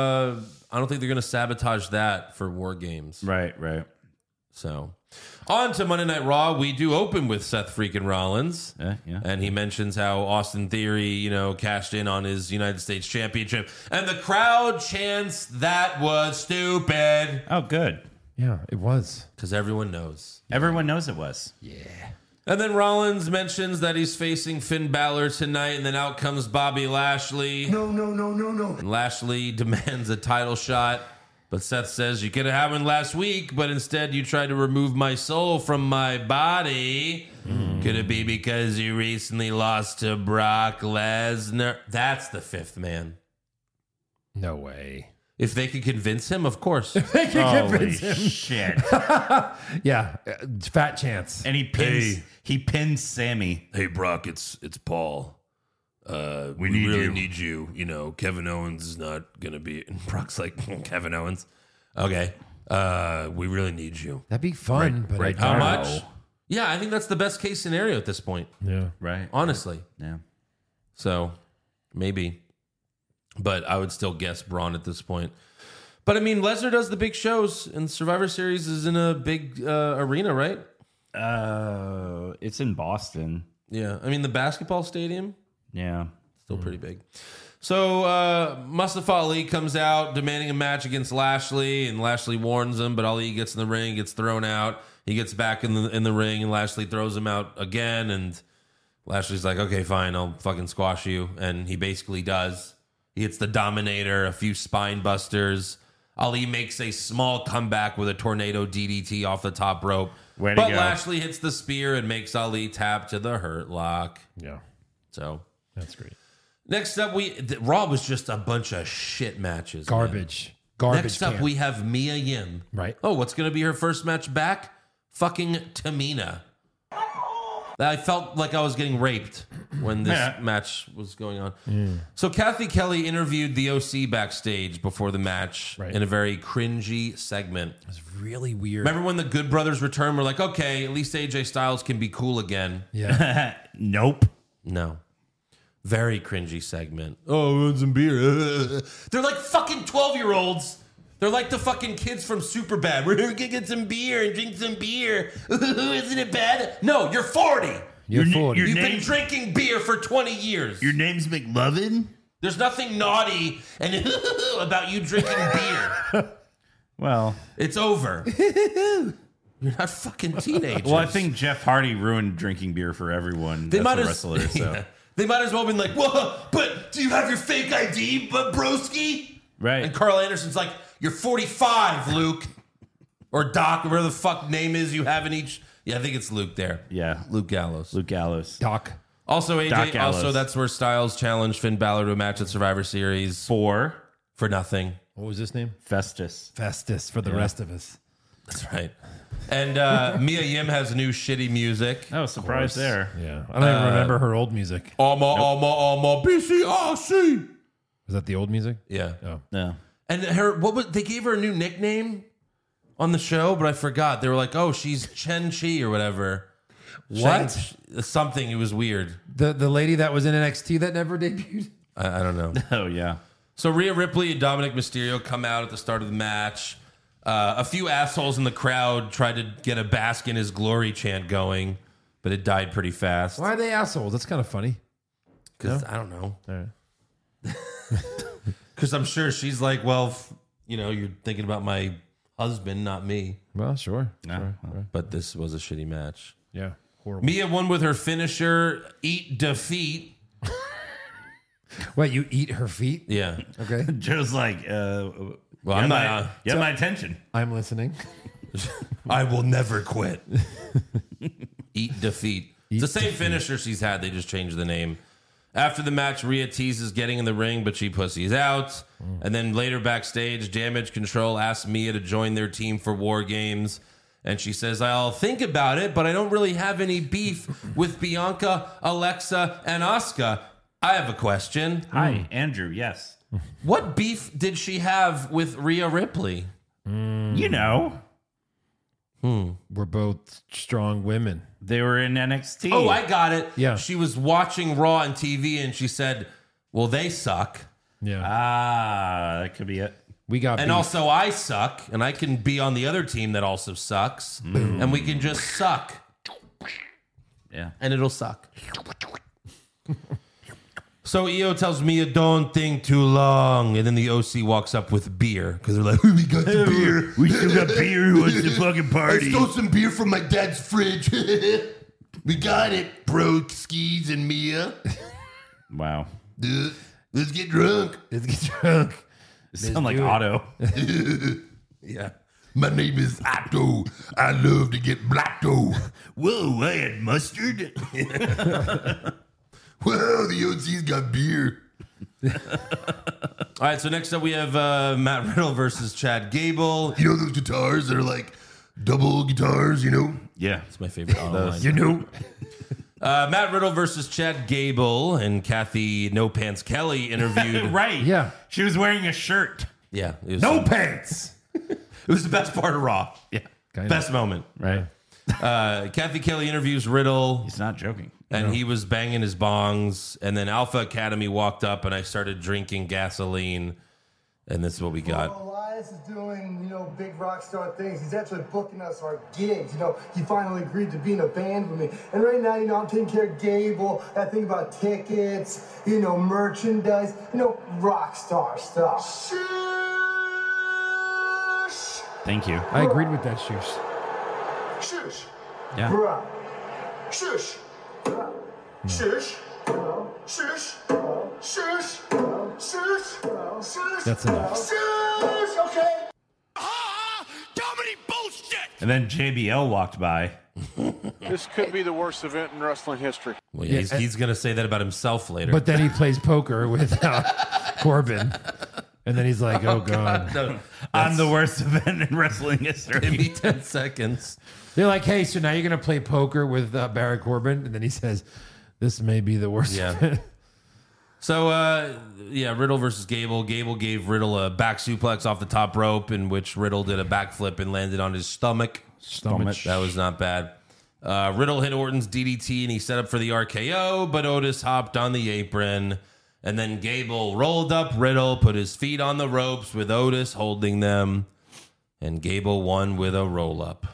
gonna sabotage that for War Games. Right. So, on to Monday Night Raw. We do open with Seth freaking Rollins, Yeah. and he mentions how Austin Theory, cashed in on his United States Championship, and the crowd chants that was stupid Oh, good. Yeah, it was. because everyone knows. Everyone knows it was. And then Rollins mentions that he's facing Finn Balor tonight, and then out comes Bobby Lashley. No. And Lashley demands a title shot, but Seth says, you could have happened last week, but instead you tried to remove my soul from my body. Could it be because you recently lost to Brock Lesnar? That's the 5th man. No way. If they could convince him, of course. They can Holy convince him. shit. Yeah, fat chance. And he pins Sammy. Hey, Brock, it's Paul. We need really you. need you. Kevin Owens is not going to be. And Brock's like, Kevin Owens? Okay. We really need you. That'd be fun. but right. I How don't much? know. Yeah, I think that's the best case scenario at this point, Yeah. Right. honestly. Yeah. So maybe. But I would still guess Braun at this point. But I mean, Lesnar does the big shows, and Survivor Series is in a big arena, right? It's in Boston. Yeah. I mean, the basketball stadium, Yeah. still pretty big. So Mustafa Ali comes out demanding a match against Lashley, and Lashley warns him, but Ali gets in the ring, gets thrown out. He gets back in the ring, and Lashley throws him out again, and Lashley's like, okay, fine, I'll fucking squash you. And he basically does. He hits the Dominator, a few spine busters. Ali makes a small comeback with a tornado DDT off the top rope. Way to but go. Lashley hits the spear and makes Ali tap to the Hurt Lock. Yeah, So that's great. next up, Raw was just a bunch of shit matches. man. Garbage. Next up, can. we have Mia Yim. Right. Oh, what's going to be her first match back? Fucking Tamina. I felt like I was getting raped when this match was going on. So Kathy Kelly interviewed the OC backstage before the match Right. in a very cringy segment. It's really weird. Remember when the Good Brothers returned? We're like, okay, at least AJ Styles can be cool again. Yeah. Nope. No. Very cringy segment. Oh, we want some beer. They're like fucking 12-year-olds. They're like the fucking kids from Superbad. We're going to get some beer and drink some beer. Isn't it bad? No, you're 40. You're Your 40. You've been name- drinking beer for 20 years. Your name's McLovin? There's nothing naughty and about you drinking beer. Well, It's over. You're not fucking teenagers. I think Jeff Hardy ruined drinking beer for everyone. They That's might a as- wrestler, so. Yeah. They might as well have been like, whoa, but do you have your fake ID, but broski? Right. And Carl Anderson's like, you're 45, Luke. Or Doc, or whatever the fuck name is you have in each. Yeah, I think it's Luke there. Yeah. Luke Gallows. Luke Gallows. Doc. Also, AJ, Doc Gallows. also that's where Styles challenged Finn Balor to a match at Survivor Series For for nothing. What was his name? Festus. Festus for the rest of us. That's right. And Mia Yim has new shitty music. Oh, surprise there. Yeah. I don't even remember her old music. Alma, BCRC. Was that the old music? Yeah. Oh. No. And they gave her a new nickname on the show, but I forgot. They were like, oh, she's Chen Chi or whatever. What? Something. It was weird. The lady that was in NXT that never debuted? I don't know. Oh, yeah. So Rhea Ripley and Dominic Mysterio come out at the start of the match. A few assholes in the crowd tried to get a bask in his glory chant going, but it died pretty fast. Why are they assholes? That's kind of funny. Because I don't know. All right. Because I'm sure she's like, well, you're thinking about my husband, not me. Well, sure. No. Sure. But this was a shitty match. Yeah. Horrible. Mia won with her finisher, Eat Defeat. Wait, you eat her feet? Yeah. Okay. Joe's like, Well, I'm not. you have my attention. I'm listening. I will never quit. Eat Defeat. It's the same finisher she's had. They just changed the name. After the match, Rhea teases getting in the ring, but she pussies out. And then later backstage, Damage Control asks Mia to join their team for War Games. And she says, I'll think about it, but I don't really have any beef with Bianca, Alexa, and Asuka. I have a question. Hi, Andrew. Yes. What beef did she have with Rhea Ripley? You know, We're both strong women. they were in NXT. Oh, I got it. Yeah. She was watching Raw on TV and she said, well, they suck. Yeah. Ah, that could be it. We got And beef. also, I suck, and I can be on the other team that also sucks, and we can just suck, Yeah. and it'll suck. So EO tells Mia, don't think too long, and then the OC walks up with beer, because they're like, we got the beer. We still got beer. Who wants to fucking I party? stole some beer from my dad's fridge. We got it, bro, skis and Mia. Wow. Let's get drunk. Let's get drunk. It sound like Otto. Yeah. My name is Otto. I love to get blacko. Whoa, I had mustard. Whoa, the OC's got beer. All right, so next up we have Matt Riddle versus Chad Gable. You know those guitars that are like double guitars, you know? Yeah. It's my favorite. Those. You know. Matt Riddle versus Chad Gable, and Kathy No Pants Kelly interviewed. Right. Yeah. She was wearing a shirt. Yeah. It was, No pants. it was the best part of Raw. Yeah. Kinda. Best moment. Right. Kathy Kelly interviews Riddle, He's not joking. and he was banging his bongs. And then Alpha Academy walked up, and I started drinking gasoline. And this is what we got. Elias is doing, big rock star things. He's actually booking us our gigs. He finally agreed to be in a band with me. And right now, I'm taking care of Gable. I think about tickets, merchandise, rock star stuff. Thank you. I agreed with that, Shush. Shush. Yeah. Bruh. Shush. Shush. Shush. Shush. Shush. Shush. That's enough. Shush. Okay. And then JBL walked by. This could be the worst event in wrestling history. Well, yeah, he's going to say that about himself later. But then he plays poker with Corbin. And then he's like, oh, God. No, On the worst event in wrestling history. give me 10 seconds. They're like, hey, so now you're going to play poker with Barry Corbin? And then he says, this may be the worst Yeah. event. So, Riddle versus Gable. Gable gave Riddle a back suplex off the top rope, in which Riddle did a backflip and landed on his stomach. That was not bad. Riddle hit Orton's DDT, and he set up for the RKO, but Otis hopped on the apron. And then Gable rolled up Riddle, put his feet on the ropes with Otis holding them. And Gable won with a roll-up.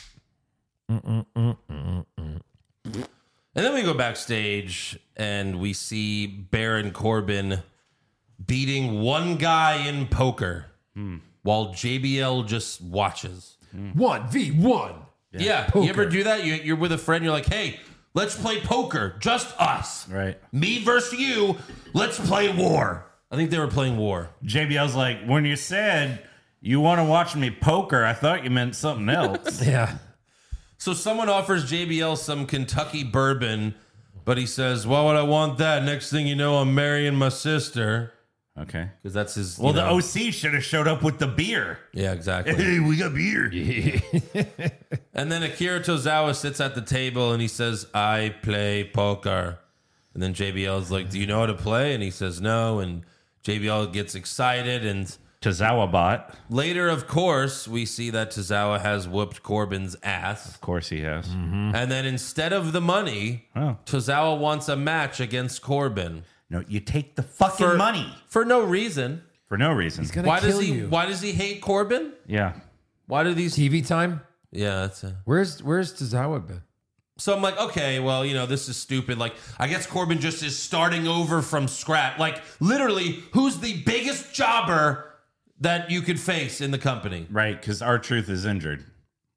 And then we go backstage and we see Baron Corbin beating one guy in poker while JBL just watches. 1v1. Yeah. You ever do that? You're with a friend, you're like, hey, let's play poker. Just us. Right. Me versus you. Let's play war. I think they were playing war. JBL's like, when you said you want to watch me poker, I thought you meant something else. Yeah. So someone offers JBL some Kentucky bourbon, but he says, why would I want that? Next thing you know, I'm marrying my sister. Okay. Because that's his. Well, the OC should have showed up with the beer. Yeah, exactly. Hey, we got beer. And then Akira Tozawa sits at the table and he says, I play poker. And then JBL's like, do you know how to play? And he says, no. And JBL gets excited. And Tozawa bot. later, of course, we see that Tozawa has whooped Corbin's ass. Of course he has. And then instead of the money, Tozawa wants a match against Corbin. No, you take the fucking money. For no reason. For no reason. Why does he hate Corbin? Yeah. Why do these TV time? Yeah, that's it. Where's Tozawa been? So I'm like, okay, well, this is stupid. Like, I guess Corbin just is starting over from scratch. Like, literally, who's the biggest jobber that you could face in the company? Right, because R-Truth is injured.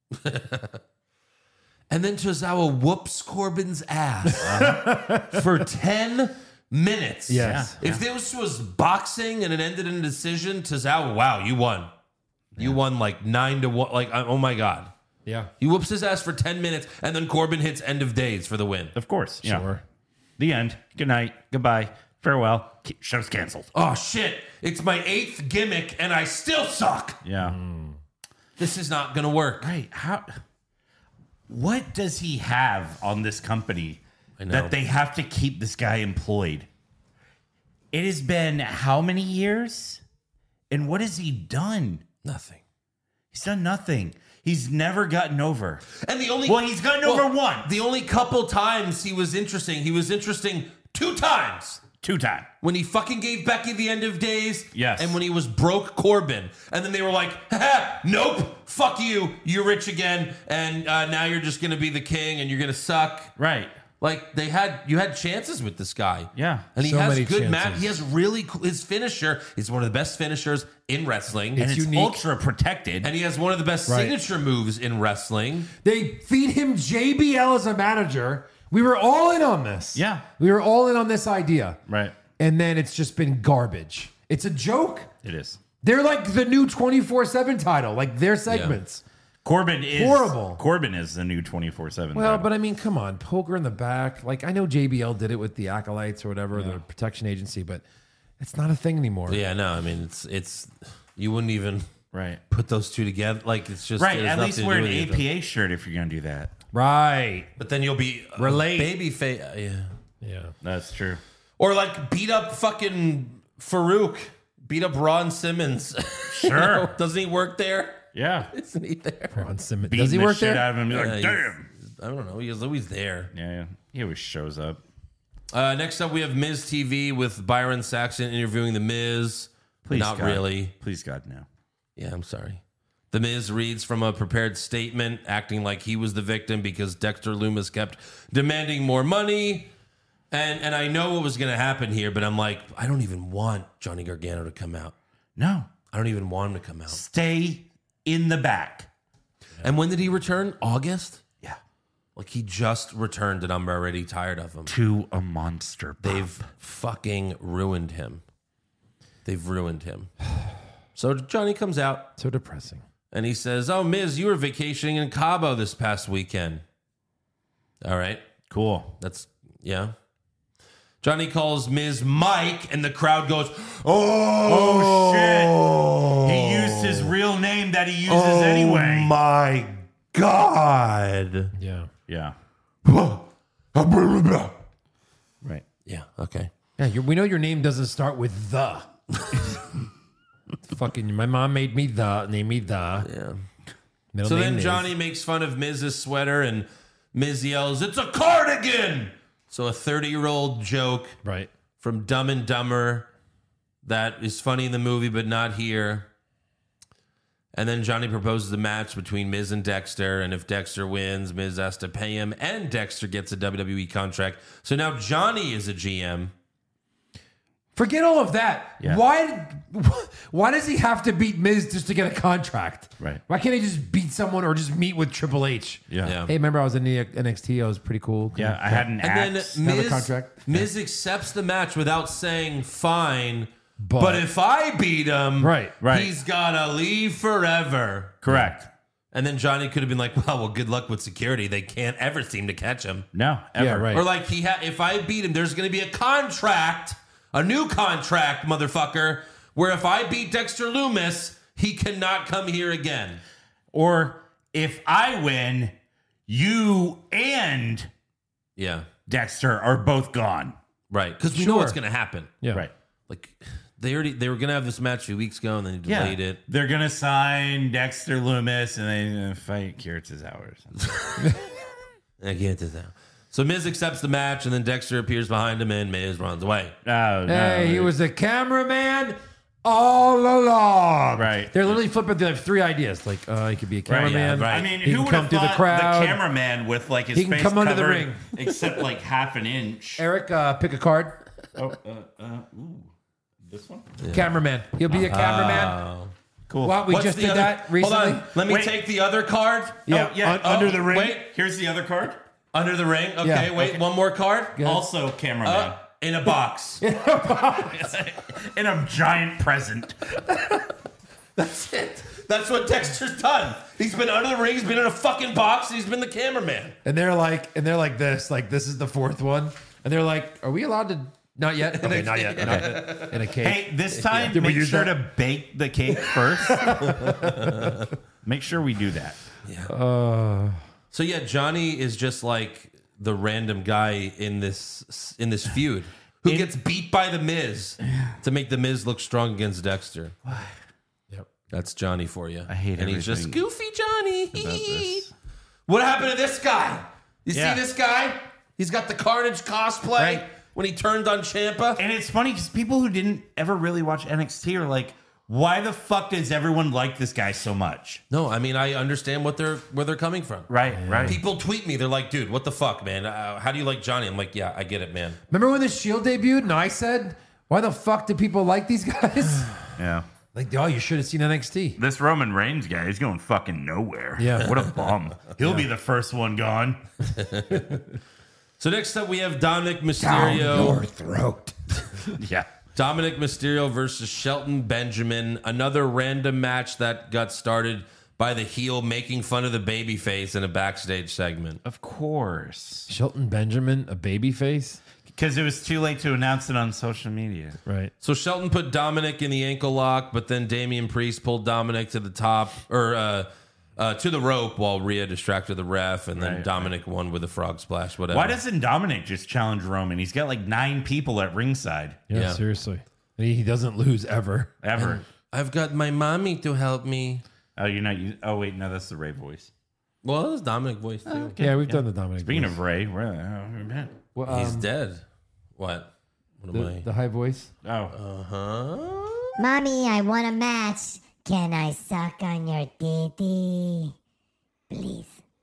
And then Tozawa whoops Corbin's ass for 10 minutes. Yes. If this was boxing and it ended in a decision, Tozawa, wow, you won. You won like 9-1. Like, oh my God. Yeah. He whoops his ass for 10 minutes, and then Corbin hits end of days for the win. Of course. Yeah. Sure. The end. Good night. Goodbye. Farewell. Show's canceled. Oh, shit. It's my 8th gimmick, and I still suck. Yeah. This is not going to work. Right. What does he have on this company that they have to keep this guy employed? It has been how many years? And what has he done? Nothing. He's done nothing. He's never gotten over. And the only he's gotten over once. The only couple times he was interesting 2 times. 2 times. When he fucking gave Becky the end of days. Yes. And when he was broke Corbin. And then they were like, haha, nope, fuck you. You're rich again. And now you're just going to be the king and you're going to suck. Right. Like you had chances with this guy. Yeah. And he So has many good chances. He has really cool, his finisher is one of the best finishers in wrestling. And it's unique. ultra protected. And he has one of the best Right. signature moves in wrestling. They feed him JBL as a manager. We were all in on this. Yeah. We were all in on this idea. Right. And then it's just been garbage. It's a joke. It is. They're like the new 24/7 title, like their segments. Corbin is Horrible. Corbin is the new 24/7. Well, title. but I mean, come on, poker in the back. Like I know JBL did it with the Acolytes or whatever, the protection agency, but it's not a thing anymore. Yeah, no, I mean it's you wouldn't even right. put those two together. Like it's just Right. it has At least nothing to wear do an with it. APA shirt if you're gonna do that. Right. But then you'll be Relate. baby face. Yeah. Yeah. That's true. Or like beat up fucking Farouk. Beat up Ron Simmons. Sure. Doesn't he work there? Yeah. Isn't he there? Ron Simmons. Beating Does he the work shit there? out of him. You're like, Yeah, damn. I don't know. He's always there. Yeah. He always shows up. Next up, we have Miz TV with Byron Saxton interviewing The Miz. Please, not God. really. Please, God, no. Yeah, I'm sorry. The Miz reads from a prepared statement, acting like he was the victim because Dexter Lumis kept demanding more money. And I know what was going to happen here, but I'm like, I don't even want Johnny Gargano to come out. No. I don't even want him to come out. Stay in the back. And when did he return? August? Yeah. Like, he just returned, and I'm already tired of him. To a monster pup. They've fucking ruined him. They've ruined him. So Johnny comes out. So depressing. And he says, oh, Miz, you were vacationing in Cabo this past weekend. All right. Cool. That's, yeah. Johnny calls Miz Mike, and the crowd goes, oh, shit. He used his real name that he uses anyway. My God. Yeah. Yeah. Right. Yeah, okay. Yeah, we know your name doesn't start with the. Fucking, my mom made me named me the. Yeah. Middle So name then is. Johnny makes fun of Miz's sweater, and Miz yells, it's a cardigan! So a 30-year-old joke Right. from Dumb and Dumber that is funny in the movie, but not here. And then Johnny proposes a match between Miz and Dexter, and if Dexter wins, Miz has to pay him, and Dexter gets a WWE contract. So now Johnny is a GM. Forget all of that. Yeah. Why does he have to beat Miz just to get a contract? Right. Why can't he just beat someone or just meet with Triple H? Yeah. Hey, remember I was in the NXT? I was pretty cool. Yeah, I had an And axe. then have a Miz, contract? Miz accepts the match without saying fine, But- but if I beat him, Right. he's gotta leave forever. Correct. And then Johnny could have been like, well, good luck with security. They can't ever seem to catch him. No, ever. Yeah, right. Or like, if I beat him, there's going to be a contract, a new contract, motherfucker, where if I beat Dexter Lumis, he cannot come here again. Or if I win, you and Yeah, Dexter are both gone. right. Because we know what's going to happen. Yeah. Right. Like, they were going to have this match a few weeks ago, and then he delayed it. They're going to sign Dexter Lumis and they're going to fight Kira Tozawa or something. I can't do that. So Miz accepts the match, and then Dexter appears behind him, and Miz runs away. Oh, no. Hey, he was a cameraman all along. Right. They're literally flipping. They have three ideas. Like, he could be a cameraman. right. I mean, He who can would come have through the thought crowd. the cameraman with like his He can face come under the covered ring. except like half an inch? Eric, pick a card. This one? Cameraman. He'll be a cameraman. Cool. Well, we What's just the did other- that recently. Hold on. Let me Wait. take the other card. Yeah, Oh, yeah. under the ring. Wait, Here's the other card. under the ring. Okay, Yeah. wait, one more card. Good. Also, cameraman. In a box. In a giant present. That's it. That's what Dexter's done. He's been under the ring. He's been in a fucking box. And he's been the cameraman. And they're like this is the fourth one. And they're like, are we allowed to? Not yet. Okay, not yet. Not yet. In a cake. Hey, this time, Did we make use sure that? to bake the cake first. Make sure we do that. So yeah, Johnny is just like the random guy in this feud who gets beat by the Miz to make the Miz look strong against Dexter. Yep. That's Johnny for you. I hate And he's just everything goofy Johnny. this. What happened to this guy? You Yeah. see this guy? He's got the Carnage cosplay Right. when he turned on Ciampa. And it's funny because people who didn't ever really watch NXT are like, why the fuck does everyone like this guy so much? No, I mean I understand where they're coming from. Right. People tweet me. They're like, "Dude, what the fuck, man? How do you like Johnny?" I'm like, "Yeah, I get it, man." Remember when the Shield debuted and I said, why the fuck do people like these guys? Yeah. Like, oh, you should have seen NXT. This Roman Reigns guy, he's going fucking nowhere. Yeah. What a bum. He'll be the first one gone. So next up, we have Dominic Mysterio. throat. Yeah. Dominic Mysterio versus Shelton Benjamin. Another random match that got started by the heel making fun of the babyface in a backstage segment. Of course. Shelton Benjamin, a baby face? Because it was too late to announce it on social media. Right. So Shelton put Dominic in the ankle lock, but then Damian Priest pulled Dominic to the top or to the rope while Rhea distracted the ref, and then Right, Dominic won with a frog splash. Whatever. Why doesn't Dominic just challenge Roman? He's got like 9 people at ringside. Yeah, seriously. He doesn't lose ever. Ever. I've got my mommy to help me. Oh, you're not. Oh, wait, no, that's the Ray voice. Well, it's Dominic voice too. Yeah, we've done the Dominic. Speaking voice. of Ray, where the hell have we been? Well, He's dead. What? What am I? the high voice. Oh, Mommy, I want a match. Can I suck on your titty? Please.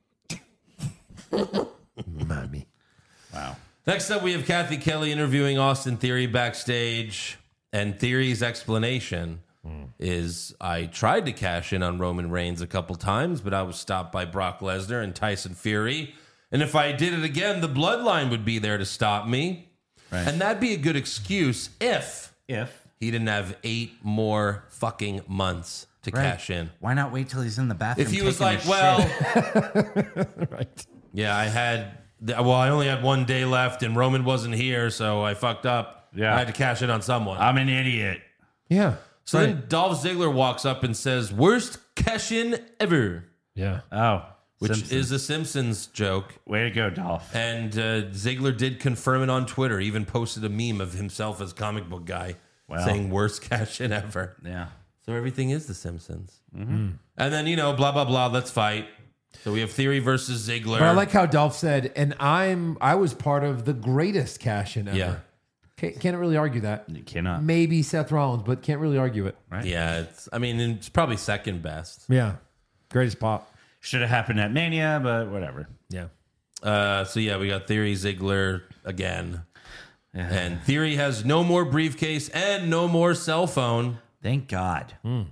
Mommy. Wow. Next up, we have Kathy Kelly interviewing Austin Theory backstage. And Theory's explanation is, I tried to cash in on Roman Reigns a couple times, but I was stopped by Brock Lesnar and Tyson Fury. And if I did it again, the bloodline would be there to stop me. Right. And that'd be a good excuse if he didn't have 8 more fucking months to cash in. Why not wait till he's in the bathroom? If he was taking like, a well, Right. yeah, I only had 1 day left and Roman wasn't here, so I fucked up. Yeah. I had to cash in on someone. I'm an idiot. Yeah. So then Dolph Ziggler walks up and says, worst cash in ever. Yeah. Oh, Which Simpsons. is a Simpsons joke. Way to go, Dolph. And Ziggler did confirm it on Twitter, even posted a meme of himself as comic book guy saying worst cash in ever. Yeah. So everything is the Simpsons. Mm-hmm. And then, blah, blah, blah, let's fight. So we have Theory versus Ziggler. But I like how Dolph said, and I was part of the greatest cash in ever. Yeah. Can't really argue that. You cannot. Maybe Seth Rollins, but can't really argue it. Right? Yeah, it's probably second best. Yeah. Greatest pop. Should have happened at Mania, but whatever. Yeah. So yeah, we got Theory Ziggler again. Yeah. And Theory has no more briefcase and no more cell phone. Thank God.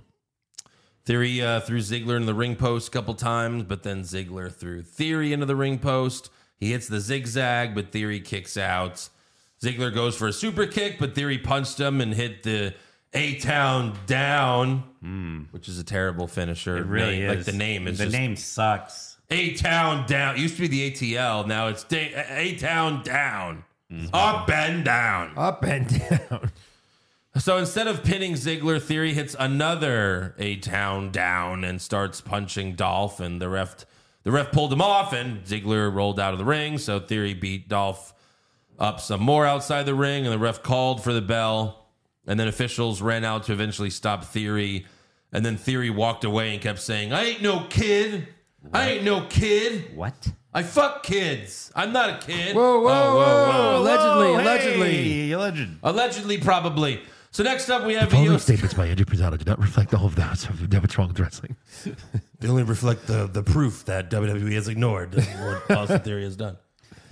Theory threw Ziggler into the ring post a couple times, but then Ziggler threw Theory into the ring post. He hits the zigzag, but Theory kicks out. Ziggler goes for a super kick, but Theory punched him and hit the A-Town down, which is a terrible finisher. It really is. Like the name is The name sucks. A-Town down. It used to be the ATL. Now it's A-Town down. Up and down. Up and down. So instead of pinning Ziggler, Theory hits another A-Town down and starts punching Dolph, and the ref pulled him off, and Ziggler rolled out of the ring. So Theory beat Dolph up some more outside the ring, and the ref called for the bell, and then officials ran out to eventually stop Theory, and then Theory walked away and kept saying, I ain't no kid. I ain't no kid. What? I fuck kids. I'm not a kid. Whoa. Allegedly. Allegedly, probably. So next up, we have The following Io. statements by Andrew Pizzano do not reflect all of that. So what's wrong with wrestling? They only reflect the proof that WWE has ignored what Austin Theory has done.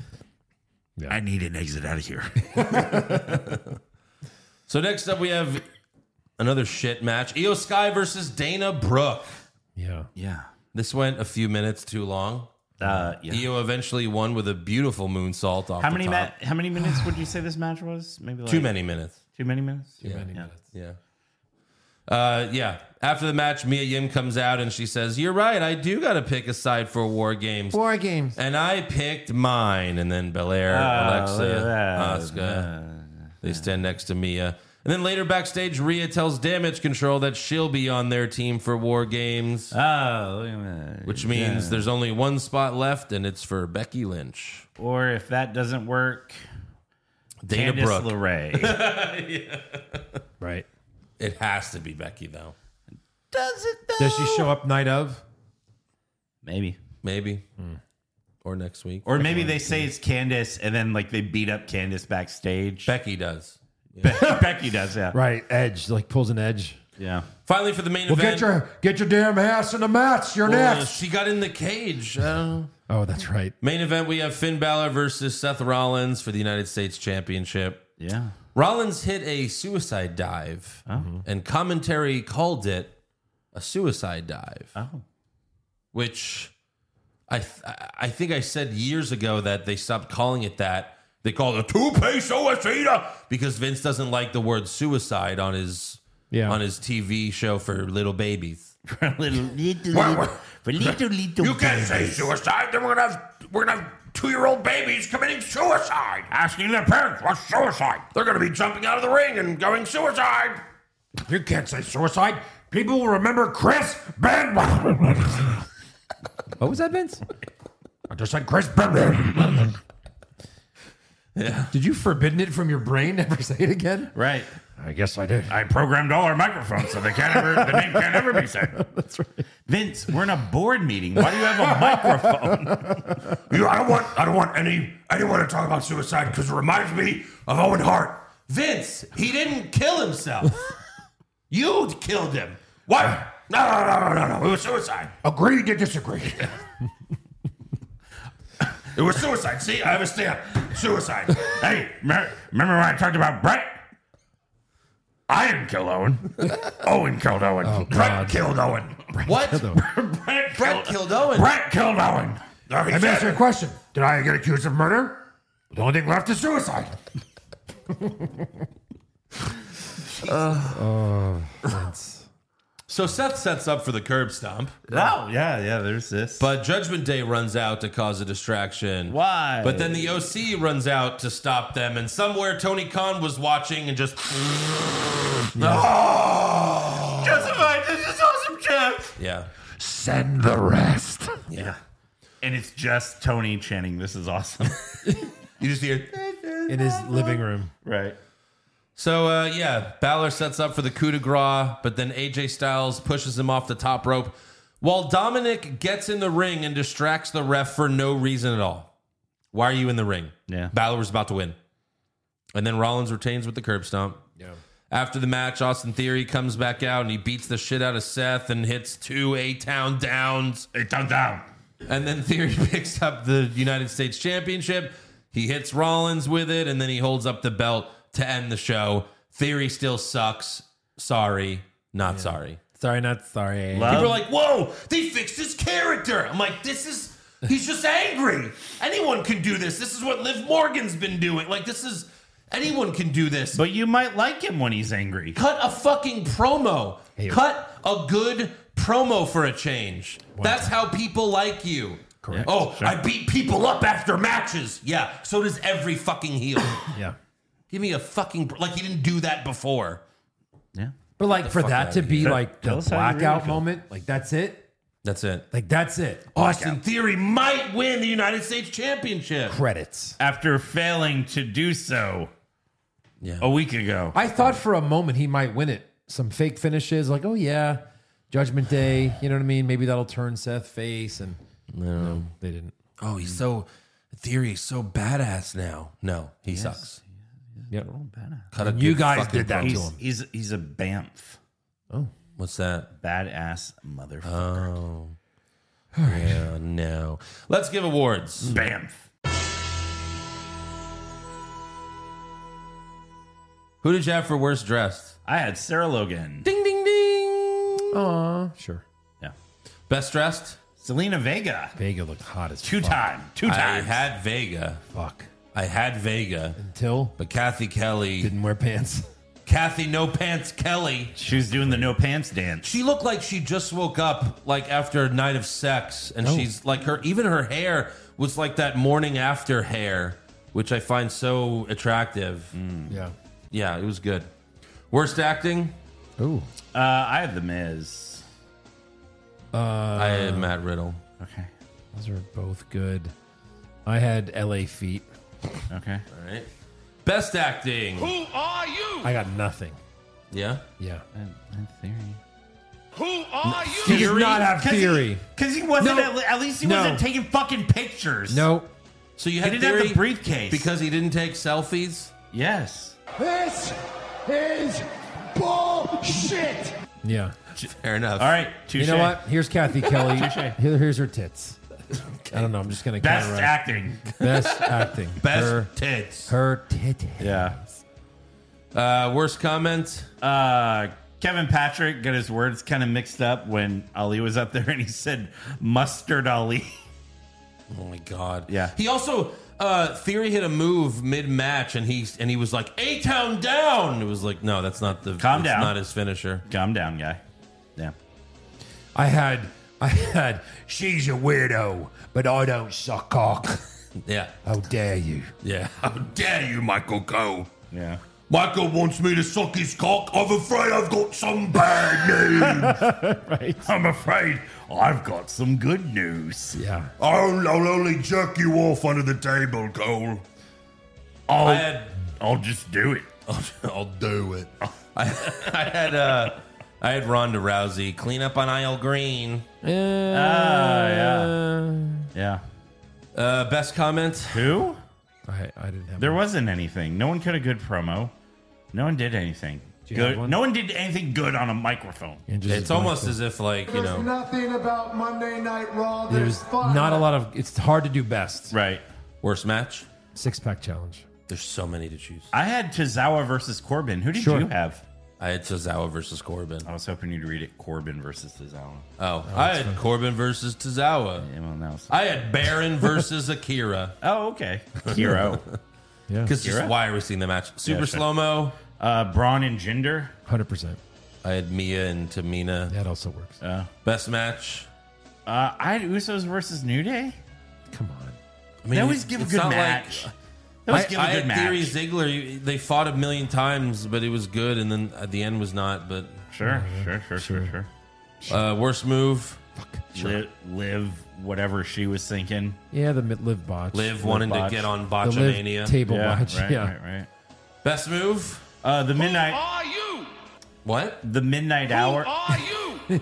I need an exit out of here. So next up, we have another shit match. Io Sky versus Dana Brooke. Yeah. Yeah. This went a few minutes too long. Yeah. Io eventually won with a beautiful moonsault off How the many top. how many minutes would you say this match was? Maybe Too many minutes. Too many minutes? Too many minutes. Yeah. After the match, Mia Yim comes out and she says, you're right, I do got to pick a side for War Games. War Games. And I picked mine. And then Belair, Alexa, Asuka, they stand next to Mia. And then later backstage, Rhea tells Damage Control that she'll be on their team for War Games. Oh, look at that. Which means there's only one spot left, and it's for Becky Lynch. Or if that doesn't work, Dana Candice Brooke. LeRae. Right. It has to be Becky, though. Does it though? Does she show up night of? Maybe. Or next week. Or maybe they say it's Candice and then like they beat up Candice backstage. Becky does. Becky does, yeah. Right. Edge. Like pulls an edge. Yeah. Finally, for the main Well, event. get your damn ass in the match. You're next. She got in the cage. Oh, that's right. Main event, we have Finn Balor versus Seth Rollins for the United States Championship. Yeah. Rollins hit a suicide dive, and commentary called it a suicide dive. Oh. Which I think I said years ago that they stopped calling it that. They call it a toupee suicide because Vince doesn't like the word suicide on his TV show for little babies. For little You can't say suicide. Then we're gonna have 2-year-old babies committing suicide, asking their parents what's suicide. They're gonna be jumping out of the ring and going suicide. You can't say suicide. People will remember Chris Ben. What was that, Vince? I just said Chris Ben. Yeah. Did you forbidden it from your brain? Never say it again? Right. I guess I did. I programmed all our microphones so the name can't ever be said. That's right. Vince, we're in a board meeting. Why do you have a microphone? I don't want anyone to talk about suicide because it reminds me of Owen Hart. Vince, he didn't kill himself. You killed him. What? No. It was suicide. Agree to disagree. It was suicide. See, I have a stamp. Suicide. Hey, remember when I talked about Brett? I didn't kill Owen. Owen killed Owen. Oh, Brett killed Owen. What? Brett killed Owen. Brett killed Owen. Let me ask you a question. Did I get accused of murder? The only thing left is suicide. So Seth sets up for the curb stomp. Oh, yeah, there's this. But Judgment Day runs out to cause a distraction. Why? But then the OC runs out to stop them. And somewhere Tony Khan was watching and just... Oh! Justified, this is awesome, Jeff. Yeah. Send the rest. Yeah. And it's just Tony chanting, this is awesome. You just hear... In his living room. Right. So, Balor sets up for the coup de grace, but then AJ Styles pushes him off the top rope while Dominic gets in the ring and distracts the ref for no reason at all. Why are you in the ring? Yeah. Balor was about to win. And then Rollins retains with the curb stomp. Yeah. After the match, Austin Theory comes back out and he beats the shit out of Seth and hits 2 A-Town downs. A-Town down. And then Theory picks up the United States Championship. He hits Rollins with it, and then he holds up the belt to end the show. Theory still sucks. Sorry, not sorry. Sorry, not sorry. People are like, whoa, they fixed his character. I'm like, he's just angry. Anyone can do this. This is what Liv Morgan's been doing. Like, anyone can do this. But you might like him when he's angry. Cut a fucking promo. Cut a good promo for a change. That's how people like you. Correct. Oh, sure. I beat people up after matches. Yeah, so does every fucking heel. Yeah. Give me a fucking... Like, he didn't do that before. Yeah. But like for that to be like the Tell us how you really blackout feel. moment, like that's it. That's it. Like that's it. Austin Theory might win the United States Championship. Credits. After failing to do so a week ago. I thought for a moment he might win it. Some fake finishes, like, oh yeah, Judgment Day, you know what I mean? Maybe that'll turn Seth face, and no, they didn't. Oh, Theory's so badass now. No, he sucks. Yep. Cut a You good guys fucking did that promo. to him. He's a BAMF. Oh. What's that? Badass motherfucker. Oh. Yeah, no. Let's give awards. BAMF. Who did you have for worst dressed? I had Sarah Logan. Ding, ding, ding. Aw, sure. Yeah. Best dressed? Selena Vega. Vega looked hot as Two fuck. times. I had Vega. Fuck. I had Vega. Until But Kathy Kelly. didn't wear pants. Kathy No Pants Kelly. She was doing the no pants dance. She looked like she just woke up like after a night of sex. And she's like even her hair was like that morning after hair, which I find so attractive. Yeah. Yeah, it was good. Worst acting? Ooh. I had The Miz. I had Matt Riddle. Okay. Those are both good. I had LA Feet. Okay. All right. Best acting. Who are you? I got nothing. Yeah. Yeah. And Theory. Who are you? He does not have theory. Because he wasn't, No. at least he No. wasn't taking fucking pictures. No. So you He had didn't have theory the briefcase. because he didn't take selfies? Yes. This is bullshit. Yeah. Fair enough. All right. Touche. You know what? Here's Kathy Kelly. Here's her tits. I don't know. I'm just gonna Best counteract. acting. Best acting. Best her, tits. her tit. Yeah. Worst comment? Kevin Patrick got his words kind of mixed up when Ali was up there and he said Mustard Ali. Oh my god. Yeah. He also Theory hit a move mid-match and he was like A-Town down. It was like, no, that's not the Calm down. not his finisher. Calm down, guy. Yeah. I had. She's a weirdo, but I don't suck cock. Yeah. How dare you? Yeah. How dare you, Michael Cole? Yeah. Michael wants me to suck his cock. I'm afraid I've got some bad news. Right. I'm afraid I've got some good news. Yeah. I'll only jerk you off under the table, Cole. I'll just do it. I'll do it. I had Ronda Rousey clean up on aisle green. Yeah. Best comment? Who? I didn't have. There one. wasn't anything. No one cut a good promo. No one did anything. Do you have Good. one? No one did anything good on a microphone. It's almost as if There's nothing about Monday Night Raw that's There's fun. not a lot of. It's hard to do best. Right. Worst match? 6-pack challenge. There's so many to choose. I had Tozawa versus Corbin. Who did Sure. you have? I had Tozawa versus Corbin. I was hoping you'd read it Corbin versus Tozawa. Oh, I had Corbin versus Tozawa. Yeah, well, no. I had Baron versus Akira. Oh, okay. Hero. Yeah. Because just why are we seeing the match? Super sure. slow-mo. Braun and Jinder. 100%. I had Mia and Tamina. That also works. Best match. I had Usos versus New Day. Come on. I mean, They always give a it's good not match. like- They always give a I good had Theory match. Ziggler. They fought a million times, but it was good, and then at the end was not. But Sure. worst move. Liv, whatever she was thinking. Yeah, the mid-live botch. Liv wanting to botch. get on The live Botchamania. table botch. Right, yeah. right. Best move. The midnight. Are you? What? The midnight hour. Are you?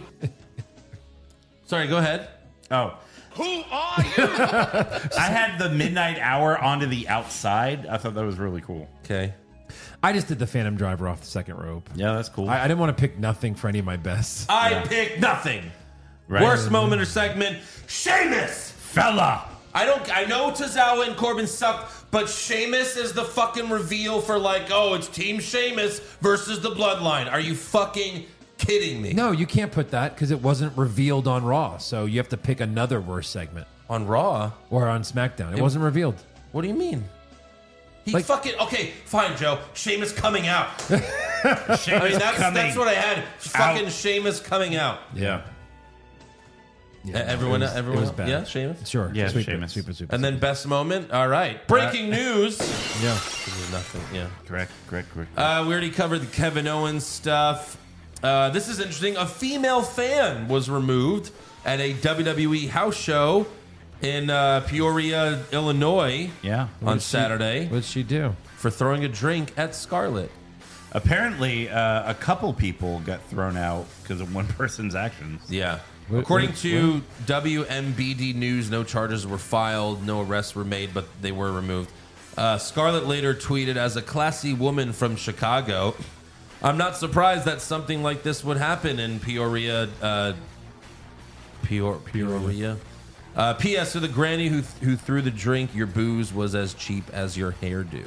Sorry, go ahead. Oh, Who are you? I had the midnight hour onto the outside. I thought that was really cool. Okay. I just did the Phantom Driver off the second rope. Yeah, that's cool. I didn't want to pick nothing for any of my bests. I picked nothing. Right. Worst moment or segment. Sheamus. Fella. I know Tozawa and Corbin sucked, but Sheamus is the fucking reveal for it's Team Sheamus versus the Bloodline. Are you fucking kidding me? No, you can't put that because it wasn't revealed on Raw. So you have to pick another worst segment. On Raw? Or on SmackDown. It wasn't revealed. What do you mean? Okay, fine, Joe. Sheamus coming out. That's what I had. Fucking Sheamus coming out. Yeah. Everyone, it was bad. yeah, Sheamus. Sure. Yeah, Sweep it, Sheamus. sweep it. And then best moment. All right, breaking news. Yeah. There's nothing. Yeah. Correct. We already covered the Kevin Owens stuff. This is interesting. A female fan was removed at a WWE house show in Peoria, Illinois. Yeah. On Saturday. What did she do? For throwing a drink at Scarlett. Apparently, a couple people got thrown out because of one person's actions. Yeah. According to WMBD News, no charges were filed, no arrests were made, but they were removed. Scarlett later tweeted, as a classy woman from Chicago, I'm not surprised that something like this would happen in Peoria. Peoria. P.S. to the granny who threw the drink, your booze was as cheap as your hairdo.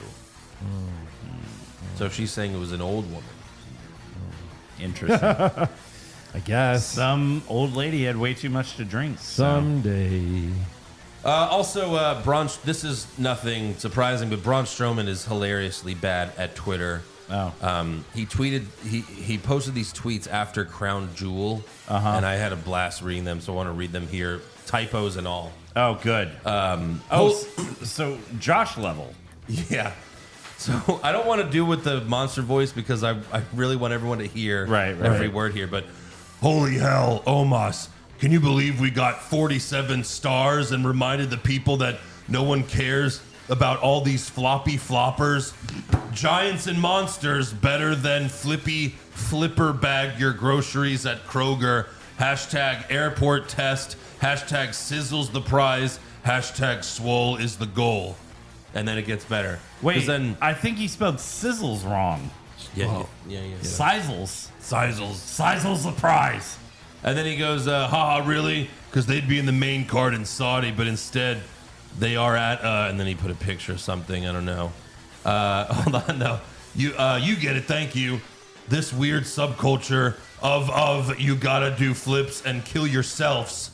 So she's saying it was an old woman. Interesting. I guess. Some old lady had way too much to drink. Someday. Also, Braun, this is nothing surprising, but Braun Strowman is hilariously bad at Twitter. Oh. He tweeted, he posted these tweets after Crown Jewel, and I had a blast reading them, so I want to read them here. Typos and all. Oh, good. So Josh level. Yeah. So I don't want to do with the monster voice because I really want everyone to hear every word here, but holy hell, Omos. Can you believe we got 47 stars and reminded the people that no one cares about all these floppy floppers? Giants and monsters better than flipper bag your groceries at Kroger. Hashtag airport test. Hashtag sizzles the prize. Hashtag swole is the goal. And then it gets better. Wait, then I think he spelled sizzles wrong. Yeah. Sizzles. Sizzles the prize. And then he goes, haha, really? Because they'd be in the main card in Saudi, but instead they are at, and then he put a picture of something, I don't know. Hold on, no. You get it, thank you. This weird subculture of you gotta do flips and kill yourselves.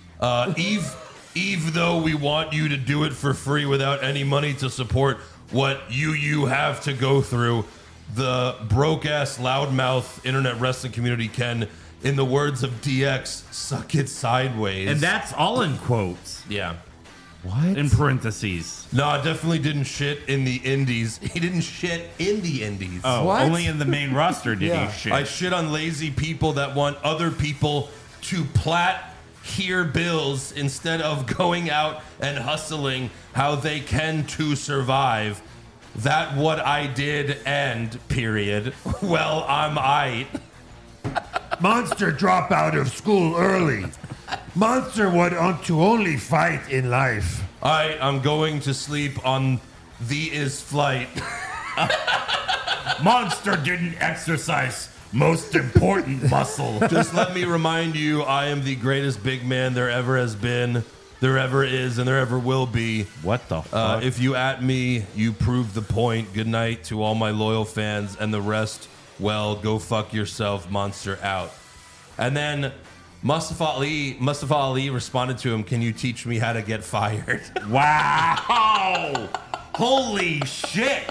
Eve, though we want you to do it for free without any money to support what you have to go through, the broke-ass loudmouth internet wrestling community can, in the words of DX, suck it sideways. And that's all in quotes. Yeah. What? In parentheses. No, I definitely didn't shit in the indies. He didn't shit in the indies. Oh, What? only in the main roster did he shit. I shit on lazy people that want other people to plat hear bills instead of going out and hustling how they can to survive. That what I did and period. Well, I'm aight. Monster drop out of school early. Monster want to only fight in life. I'm going to sleep on the is flight. Monster didn't exercise most important muscle. Just let me remind you, I am the greatest big man there ever has been, there ever is, and there ever will be. What the fuck? If you at me, you prove the point. Good night to all my loyal fans, and the rest, well, go fuck yourself, Monster out. And then Mustafa Ali responded to him, can you teach me how to get fired? Wow. Holy shit.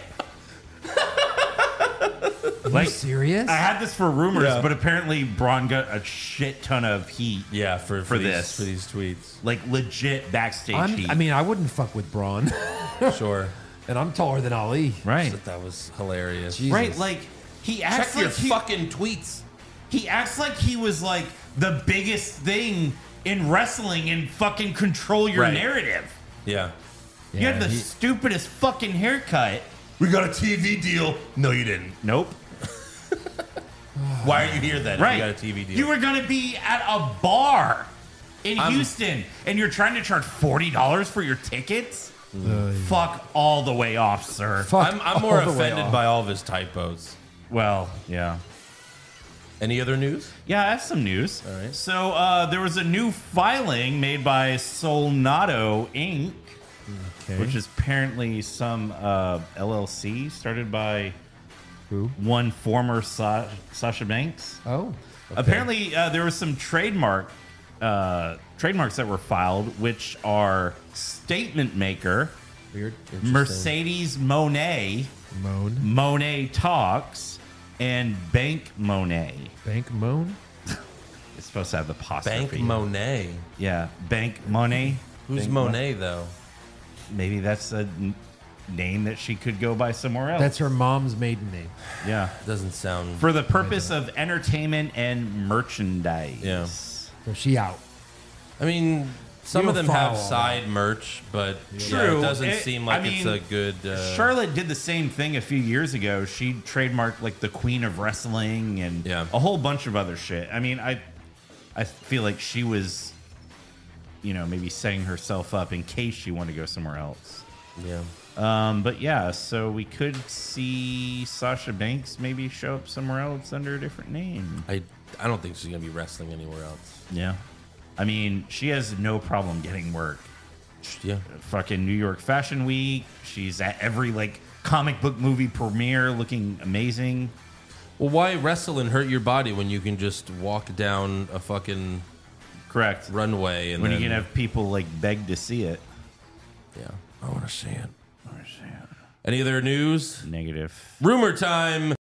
Are you serious? I had this for rumors, but apparently Braun got a shit ton of heat. Yeah, for these tweets. Like legit backstage heat. I mean, I wouldn't fuck with Braun. Sure. And I'm taller than Ali. Right. That was hilarious. Jesus. Right, like he acts Check your like he, fucking tweets. he acts like he was like the biggest thing in wrestling and fucking control your narrative. Yeah. You had the stupidest fucking haircut. We got a TV deal. No, you didn't. Nope. Why are you here then? Right. If you got a TV deal. You were going to be at a bar in Houston and you're trying to charge $40 for your tickets? Fuck all the way off, sir. I'm more offended by all of his typos. Well, yeah. Any other news? Yeah, I have some news. All right. So there was a new filing made by Solnado Inc., which is apparently some LLC started by one former Sasha Banks. Oh. Okay. Apparently, there was some trademarks that were filed, which are Statement Maker, Mercedes Monet, Monet Talks, and Bank Monet. Bank Moan? It's supposed to have the apostrophe. Bank Monet. Yeah, Bank Monet. Who's Bank Monet, though? Maybe that's a name that she could go by somewhere else. That's her mom's maiden name. Yeah. Doesn't sound... For the purpose of entertainment and merchandise. Yeah. So she out. I mean, some of them have follow side merch, but True. yeah, it doesn't seem like it's a good... Charlotte did the same thing a few years ago. She trademarked like the Queen of Wrestling and a whole bunch of other shit. I mean, I feel like she was, maybe setting herself up in case she wanted to go somewhere else. Yeah. But yeah, so we could see Sasha Banks maybe show up somewhere else under a different name. I don't think she's going to be wrestling anywhere else. Yeah. I mean, she has no problem getting work. Yeah. Fucking New York Fashion Week. She's at every comic book movie premiere looking amazing. Well, why wrestle and hurt your body when you can just walk down a fucking correct runway and when then... you can have people beg to see it? Yeah. I want to see it. Any other news? Negative. Rumor time.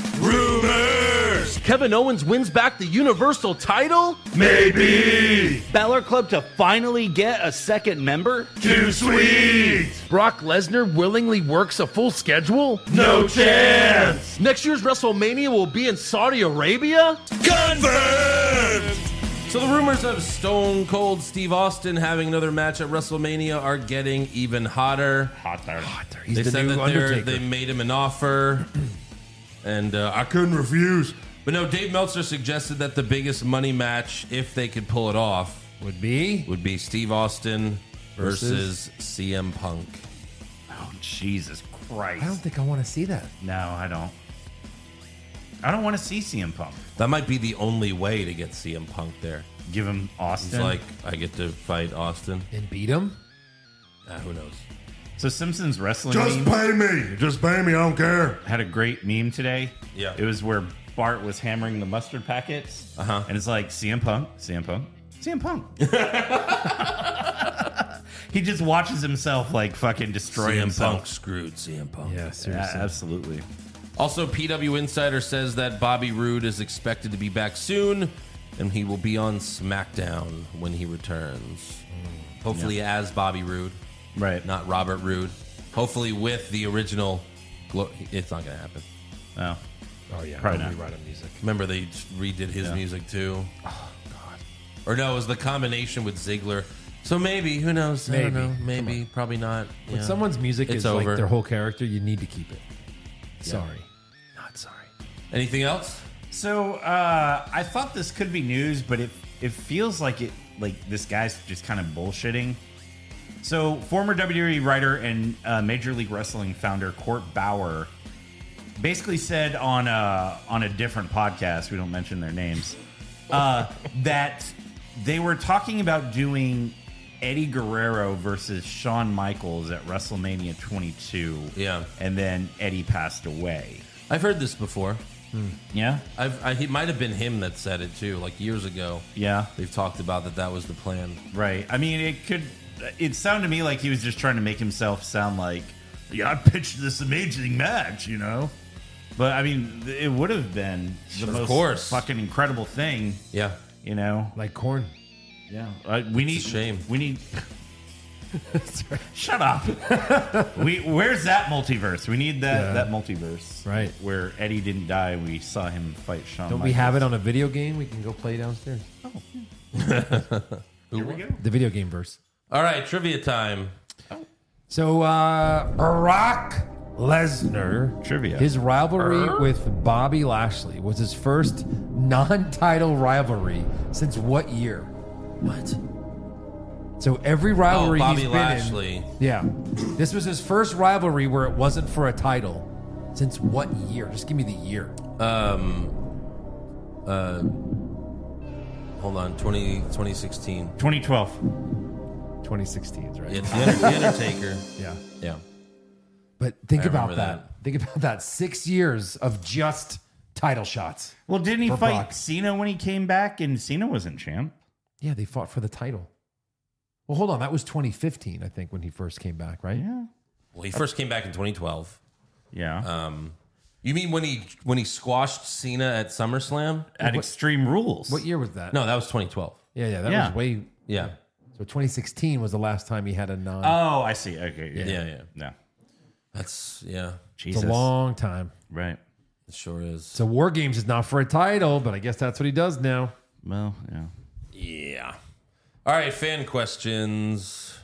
Rumors! Kevin Owens wins back the Universal title? Maybe! Balor Club to finally get a second member? Too sweet! Brock Lesnar willingly works a full schedule? No chance! Next year's WrestleMania will be in Saudi Arabia? Confirmed! So the rumors of Stone Cold Steve Austin having another match at WrestleMania are getting even hotter. Hotter. He's They the said new that Undertaker. they made him an offer, and I couldn't refuse. But no, Dave Meltzer suggested that the biggest money match, if they could pull it off, would be Steve Austin versus CM Punk. Oh, Jesus Christ. I don't think I want to see that. No, I don't. I don't want to see CM Punk. That might be the only way to get CM Punk there. Give him Austin. He's like, I get to fight Austin. And beat him? Who knows? So Simpsons Wrestling Just meme pay me. Just pay me. I don't care. had a great meme today. Yeah. It was where Bart was hammering the mustard packets. Uh-huh. And it's like, CM Punk, CM Punk, CM Punk. He just watches himself fucking destroy CM himself. Punk screwed CM Punk. Yeah, Yeah, seriously. absolutely. Also, PW Insider says that Bobby Roode is expected to be back soon, and he will be on SmackDown when he returns. Hopefully as Bobby Roode. Right. Not Robert Roode. Hopefully with the original... It's not going to happen. No. Oh, yeah. Probably Probably not. rewrite music. Remember they redid his music too? Oh, God. Or no, it was the combination with Ziggler. So maybe, who knows? I don't Maybe. know. Maybe, probably not. When Yeah. someone's music It's is over. like their whole character, you need to keep it. Sorry. Not sorry. Anything else? So I thought this could be news, but it feels like this guy's just kind of bullshitting. So former WWE writer and Major League Wrestling founder Court Bauer basically said on a different podcast, we don't mention their names, that they were talking about doing Eddie Guerrero versus Shawn Michaels at WrestleMania 22. Yeah. And then Eddie passed away. I've heard this before. Yeah? It might have been him that said it too, like years ago. Yeah. They've talked about that was the plan. Right. I mean, it sounded to me like he was just trying to make himself sound like, yeah, I pitched this amazing match, you know? But, I mean, it would have been the most fucking incredible thing. Yeah. You know? Like corn. Yeah. We need... It's a shame. We need... Shut up. Where's that multiverse? We need that multiverse. Right. Where Eddie didn't die. We saw him fight Shawn Don't Michaels. we have it on a video game? We can go play downstairs. Here we go. The video game verse. All right, trivia time. So, Brock Lesnar, trivia. His rivalry with Bobby Lashley was his first non-title rivalry since what year? What? So every rivalry Bobby he's been Lashley. in, yeah, this was his first rivalry where it wasn't for a title. Since what year? Just give me the year. Hold on, 2016. 2012. 2016 is right. Yeah, it's the Undertaker. Yeah. Yeah. But think I about remember that. Think about that. 6 years of just title shots. Well, didn't he for fight Brock. Cena when he came back and Cena wasn't champ? Yeah, they fought for the title. Well, hold on. That was 2015, I think, when he first came back, right? Yeah. Well, he first came back in 2012. Yeah. You mean when he squashed Cena at SummerSlam at Extreme Rules? What year was that? No, that was 2012. Yeah, that Yeah. was way. Yeah. So 2016 was the last time he had a non. Oh, I see. Okay. Yeah. No. That's It's a long time. Right. It sure is. So War Games is not for a title, but I guess that's what he does now. Well, yeah. Yeah. All right, fan questions.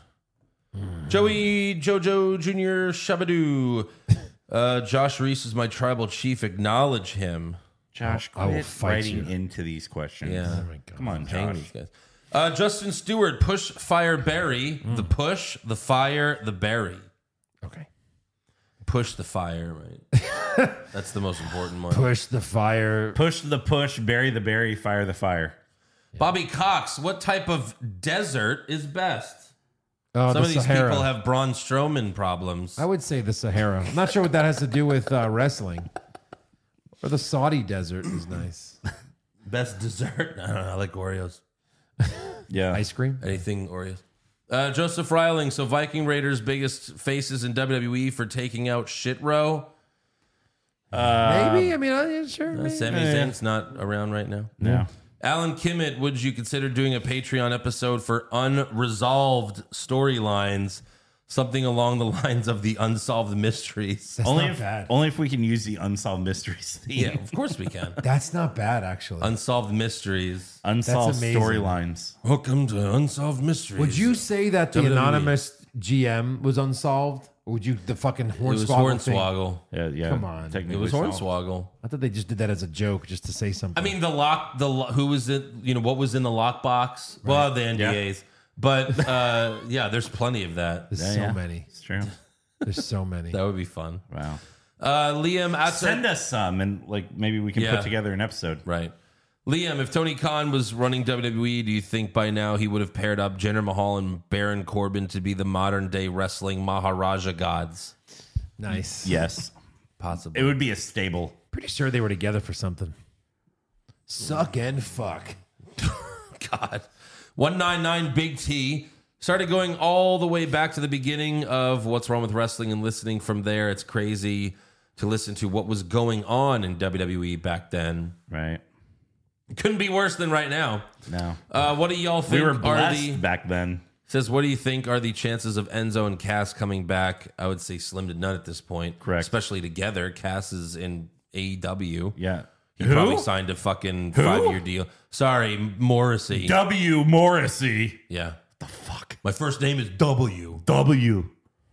Joey Jojo Jr. Shabadoo. Josh Reese is my tribal chief. Acknowledge him. Josh, I will quit fight writing you. into these questions. Yeah. Oh my God. Come on, Hang Josh. these guys. Justin Stewart, push, fire, bury. The push, the fire, the bury. Okay. Push the fire, right? That's the most important one. Push the fire. Push the push, bury the berry, fire the fire. Bobby Cox, what type of desert is best? Oh, Some the of these Sahara. people have Braun Strowman problems. I would say the Sahara. I'm not sure what that has to do with wrestling. Or the Saudi desert is nice. Best dessert? I don't know. I like Oreos. Yeah. Ice cream? Anything Oreos. Joseph Reiling, so Viking Raiders' biggest faces in WWE for taking out Shit Row. Maybe. I mean, sure. Maybe. Sami Zayn's not around right now. No. Alan Kimmett, would you consider doing a Patreon episode for unresolved storylines? Something along the lines of the unsolved mysteries. That's Only not if, bad. only if we can use the unsolved mysteries theme. Yeah, of course we can. That's not bad, actually. Unsolved mysteries. Unsolved That's amazing. storylines. Welcome to Unsolved Mysteries. Would you say that the WWE. anonymous GM was unsolved? Or would you the fucking It was Hornswoggle thing? Hornswoggle. Yeah. Come on. It Technically was solved. Hornswoggle. I thought they just did that as a joke, just to say something. I mean, who was it? You know, what was in the lockbox? Well, the NDAs. But yeah, there's plenty of that. there's so many. It's true. There's so many. That would be fun. Wow. Liam, Send us some and like maybe we can Yeah. put together an episode. Right. Liam, if Tony Khan was running WWE, do you think by now he would have paired up Jinder Mahal and Baron Corbin to be the modern day wrestling Maharaja gods? Nice. Yes. Possibly. It would be a stable. Pretty sure they were together for something. Suck and fuck. God. 199 Big T. Started going all the way back to the beginning of What's Wrong with Wrestling and listening from there. It's crazy to listen to what was going on in WWE back then. Right. Couldn't be worse than right now. No. What do y'all think We were are blessed the... back then. Says, what do you think are the chances of Enzo and Cass coming back? I would say slim to none at this point. Correct. Especially together. Cass is in AEW. Yeah. He probably signed a fucking 5-year deal. Sorry, Morrissey. W. Morrissey. Yeah. The fuck? My first name is W. W.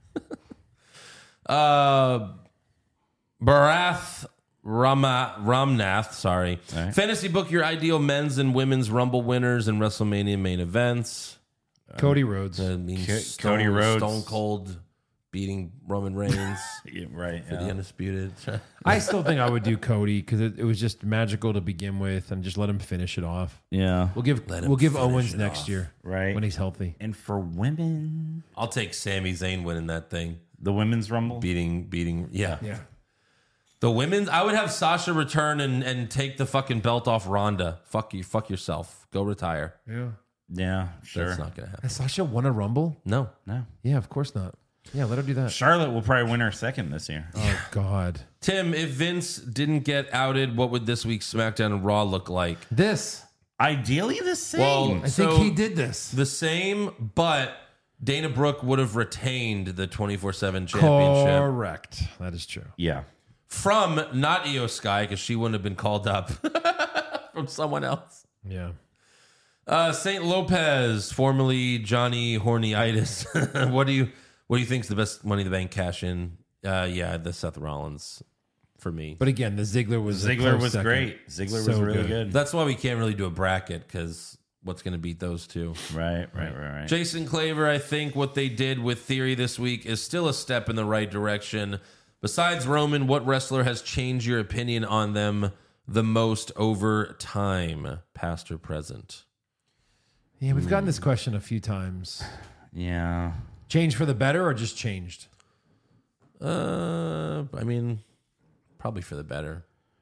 Barath Ramnath, sorry. Right. Fantasy book your ideal men's and women's Rumble winners and WrestleMania main events. Cody Rhodes. That means Cody Rhodes. Stone Cold beating Roman Reigns right for the Undisputed. I still think I would do Cody because it was just magical to begin with, and just let him finish it off. Yeah, we'll give Owens next year, right, when he's healthy. And for women, I'll take Sami Zayn winning that thing, the women's Rumble, beating. Yeah. The women's, I would have Sasha return and take the fucking belt off Ronda. Fuck yourself. Go retire. Yeah, sure. That's not gonna happen. Has Sasha won a Rumble? No. Yeah, of course not. Yeah, let her do that. Charlotte will probably win her second this year. Oh God, Tim, if Vince didn't get outed, what would this week's SmackDown and Raw look like? This ideally the same. Well, I think he did this the same, but Dana Brooke would have retained the 24/7 championship. Correct. That is true. Yeah. From not Io Sky, because she wouldn't have been called up from someone else. Yeah. Saint Lopez, formerly Johnny Hornyitis. What do you think is the best Money in the Bank cash in? The Seth Rollins for me. But again, the Ziggler was great. Ziggler was really good. That's why we can't really do a bracket, because what's going to beat those two? Right. Jason Claver, I think what they did with Theory this week is still a step in the right direction. Besides Roman, what wrestler has changed your opinion on them the most over time, past or present? Yeah, we've gotten this question a few times. Yeah. Changed for the better or just changed? I mean, probably for the better.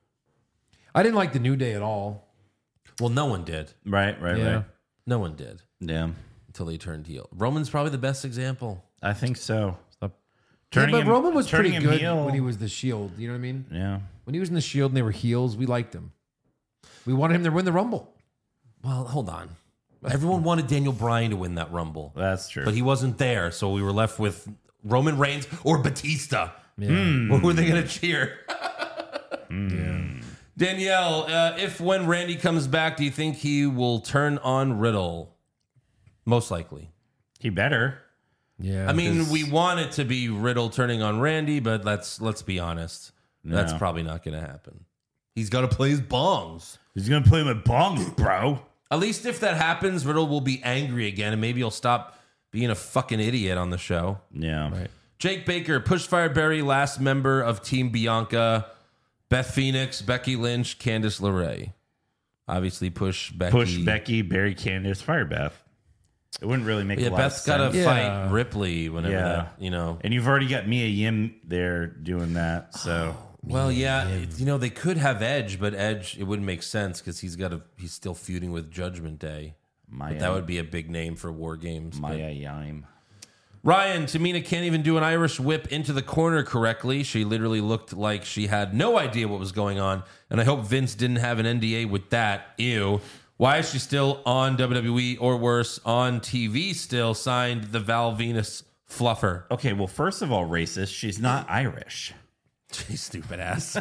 I didn't like the New Day at all. Well, no one did. Right. No one did. Yeah. Until he turned heel. Roman's probably the best example. I think so. But Roman was pretty good heel. when he was the Shield. You know what I mean? Yeah. When he was in the Shield and they were heels, we liked him. We wanted him to win the Rumble. Well, hold on. Everyone wanted Daniel Bryan to win that Rumble. That's true. But he wasn't there, so we were left with Roman Reigns or Batista. Yeah. Or who are they going to cheer? Yeah. Danielle, if when Randy comes back, do you think he will turn on Riddle? Most likely. He better. Yeah. I mean, we want it to be Riddle turning on Randy, but let's be honest. No. That's probably not going to happen. He's got to play his bongs. He's going to play with bongs, bro. At least if that happens, Riddle will be angry again, and maybe he'll stop being a fucking idiot on the show. Yeah. Right. Jake Baker, Push Fireberry, last member of Team Bianca, Beth Phoenix, Becky Lynch, Candice LeRae. Obviously, Push Becky, Barry, Candice, Firebeth. It wouldn't really make a lot Beth's of sense. got to fight Ripley whenever that, And you've already got Mia Yim there doing that, so... Well, they could have Edge, but Edge, it wouldn't make sense because he's still feuding with Judgment Day. But that would be a big name for War Games. Maya Yim. Ryan, Tamina can't even do an Irish whip into the corner correctly. She literally looked like she had no idea what was going on. And I hope Vince didn't have an NDA with that. Ew. Why is she still on WWE or worse, on TV still, signed the Val Venus fluffer? Okay, well, first of all, racist, she's not Irish. Jeez, stupid ass.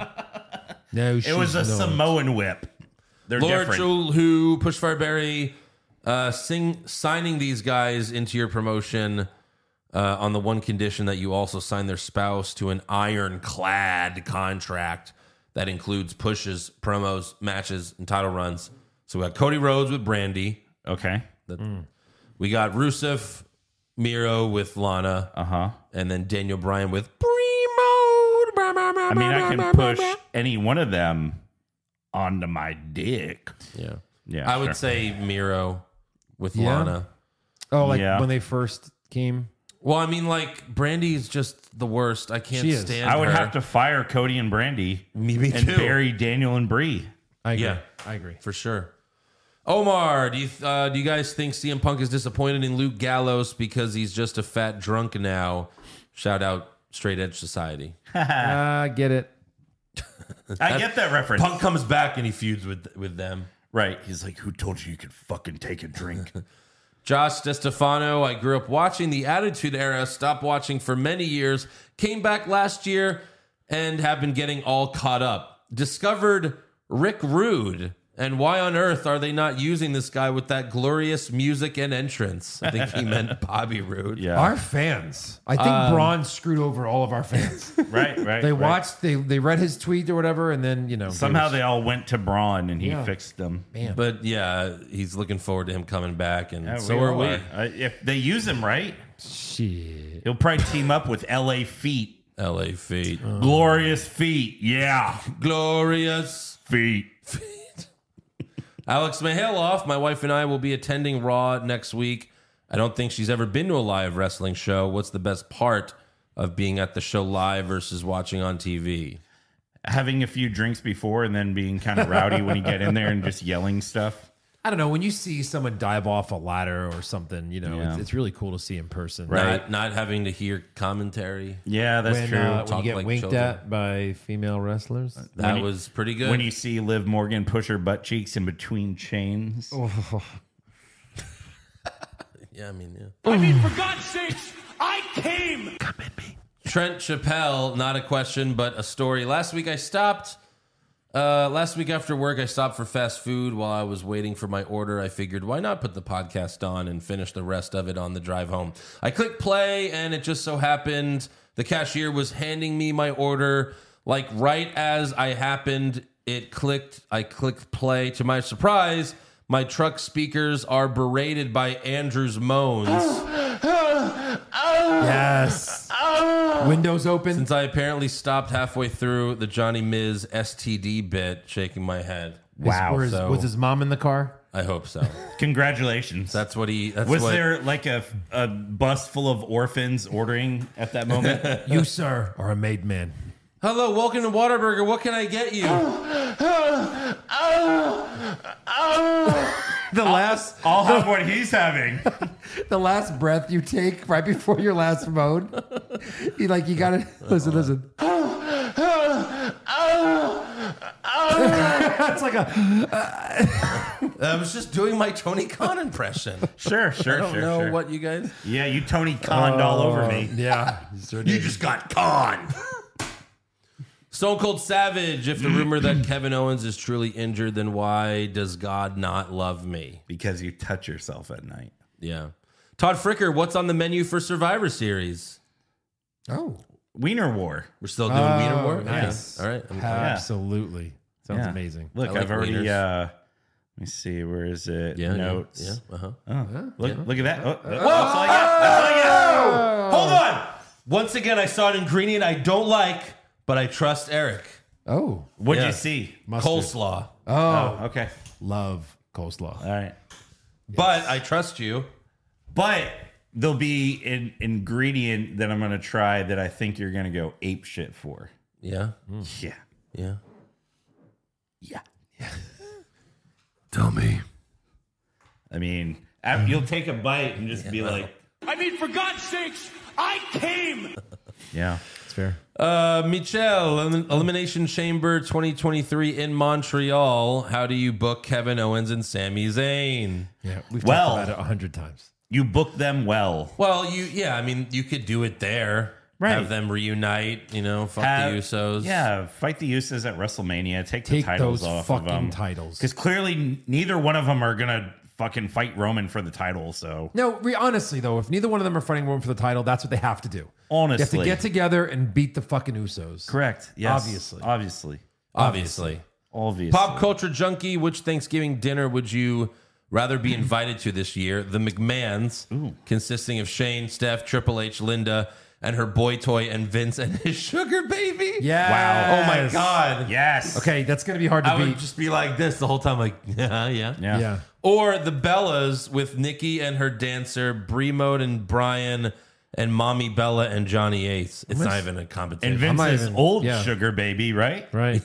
No, it was a Samoan whip. They're Lord different. Jewel, who Push Fireberry, signing these guys into your promotion on the one condition that you also sign their spouse to an ironclad contract that includes pushes, promos, matches, and title runs. So we got Cody Rhodes with Brandy. Okay. We got Rusev Miro with Lana. And then Daniel Bryan with I mean, I can push any one of them onto my dick. Yeah. I would say Miro with Lana. Oh, when they first came? Well, I mean, like, Brandy's just the worst. I can't stand her. I would have to fire Cody and Brandy. Me and too. bury Daniel and Bree. I agree. Yeah. I agree. For sure. Omar, do you guys think CM Punk is disappointed in Luke Gallows because he's just a fat drunk now? Shout out Straight Edge Society. I get it. I get that reference. Punk comes back and he feuds with them. Right. He's like, who told you could fucking take a drink? Josh DeStefano, I grew up watching the Attitude Era, stopped watching for many years, came back last year, and have been getting all caught up. Discovered Rick Rude. And why on earth are they not using this guy with that glorious music and entrance? I think he meant Bobby Roode. Yeah. Our fans. I think Braun screwed over all of our fans. Right. They watched, they read his tweet or whatever, and then, somehow they all went to Braun and he fixed them. Man. But yeah, he's looking forward to him coming back, and Yeah, so are we. If they use him right. Shit. He'll probably team up with LA Feet. LA Feet. Glorious Feet. Yeah. Glorious Feet. Alex Mihailoff, my wife and I will be attending Raw next week. I don't think she's ever been to a live wrestling show. What's the best part of being at the show live versus watching on TV? Having a few drinks before and then being kind of rowdy when you get in there and just yelling stuff. I don't know. When you see someone dive off a ladder or something, you know, it's really cool to see in person. Right. Not having to hear commentary. Yeah, that's true. When Talk you get like winked children. at by female wrestlers. That was pretty good. When you see Liv Morgan push her butt cheeks in between chains. Yeah, I mean, yeah. I mean, for God's sakes, I came. Come at me. Trent Chappelle, not a question, but a story. Last week after work, I stopped for fast food while I was waiting for my order. I figured, why not put the podcast on and finish the rest of it on the drive home? I clicked play, and it just so happened the cashier was handing me my order. Like right as I clicked play. To my surprise, my truck speakers are berated by Andrew's moans. Yes. Windows open. Since I apparently stopped halfway through the Johnny Miz STD bit, shaking my head. Wow. Was his mom in the car? I hope so. Congratulations. That's what he... Was there like a bus full of orphans ordering at that moment? You, sir, are a made man. Hello, welcome to Whataburger. What can I get you? I'll have what he's having. The last breath you take right before your last moan. You gotta listen. It's like I was just doing my Tony Khan impression. Sure. I don't know what you guys... Yeah, you Tony Khan'd all over me. Yeah. You just got conned. Stone Cold Savage, if the rumor that Kevin Owens is truly injured, then why does God not love me? Because you touch yourself at night. Yeah. Todd Fricker, what's on the menu for Survivor Series? Oh. Wiener War. We're still doing Wiener War? Nice. Okay. All right. Absolutely. Sounds amazing. Look, like I've already... wieners. Let me see. Where is it? Yeah. Notes. Yeah. Uh-huh. Look at that. That's all I got. That's all I got. Hold on. Once again, I saw an ingredient I don't like, but I trust Eric. Oh. What'd you see? Mustard. Coleslaw. Oh, okay. Love coleslaw. All right. But I trust you. But there'll be an ingredient that I'm going to try that I think you're going to go ape shit for. Yeah. Yeah. Yeah. Yeah. Tell me. I mean, you'll take a bite and just be like, I mean, for God's sakes, I came. yeah. It's fair. Michelle, Elimination Chamber 2023 in Montreal. How do you book Kevin Owens and Sami Zayn? Yeah. We've Well- talked about it 100 times. You book them well. Well, you could do it there. Right. Have them reunite, fuck the Usos. Yeah, fight the Usos at WrestleMania. Take the Take titles those off of fucking them. titles. Because clearly neither one of them are going to fucking fight Roman for the title. So No, honestly, though, if neither one of them are fighting Roman for the title, that's what they have to do. honestly. They have to get together and beat the fucking Usos. Correct. Yes. Obviously. Obviously. Pop culture junkie, which Thanksgiving dinner would you rather be invited to this year? The McMahons, consisting of Shane, Steph, Triple H, Linda, and her boy toy, and Vince and his sugar baby. Yeah. Wow. Oh my God. Yes. Okay, that's going to be hard to I beat. would just be like this the whole time, like, yeah. Yeah. Or the Bellas with Nikki and her dancer, Brie Mode and Brian, and Mommy Bella and Johnny Ace. It's not even a competition. And Vince's even- old yeah. sugar baby, right? Right.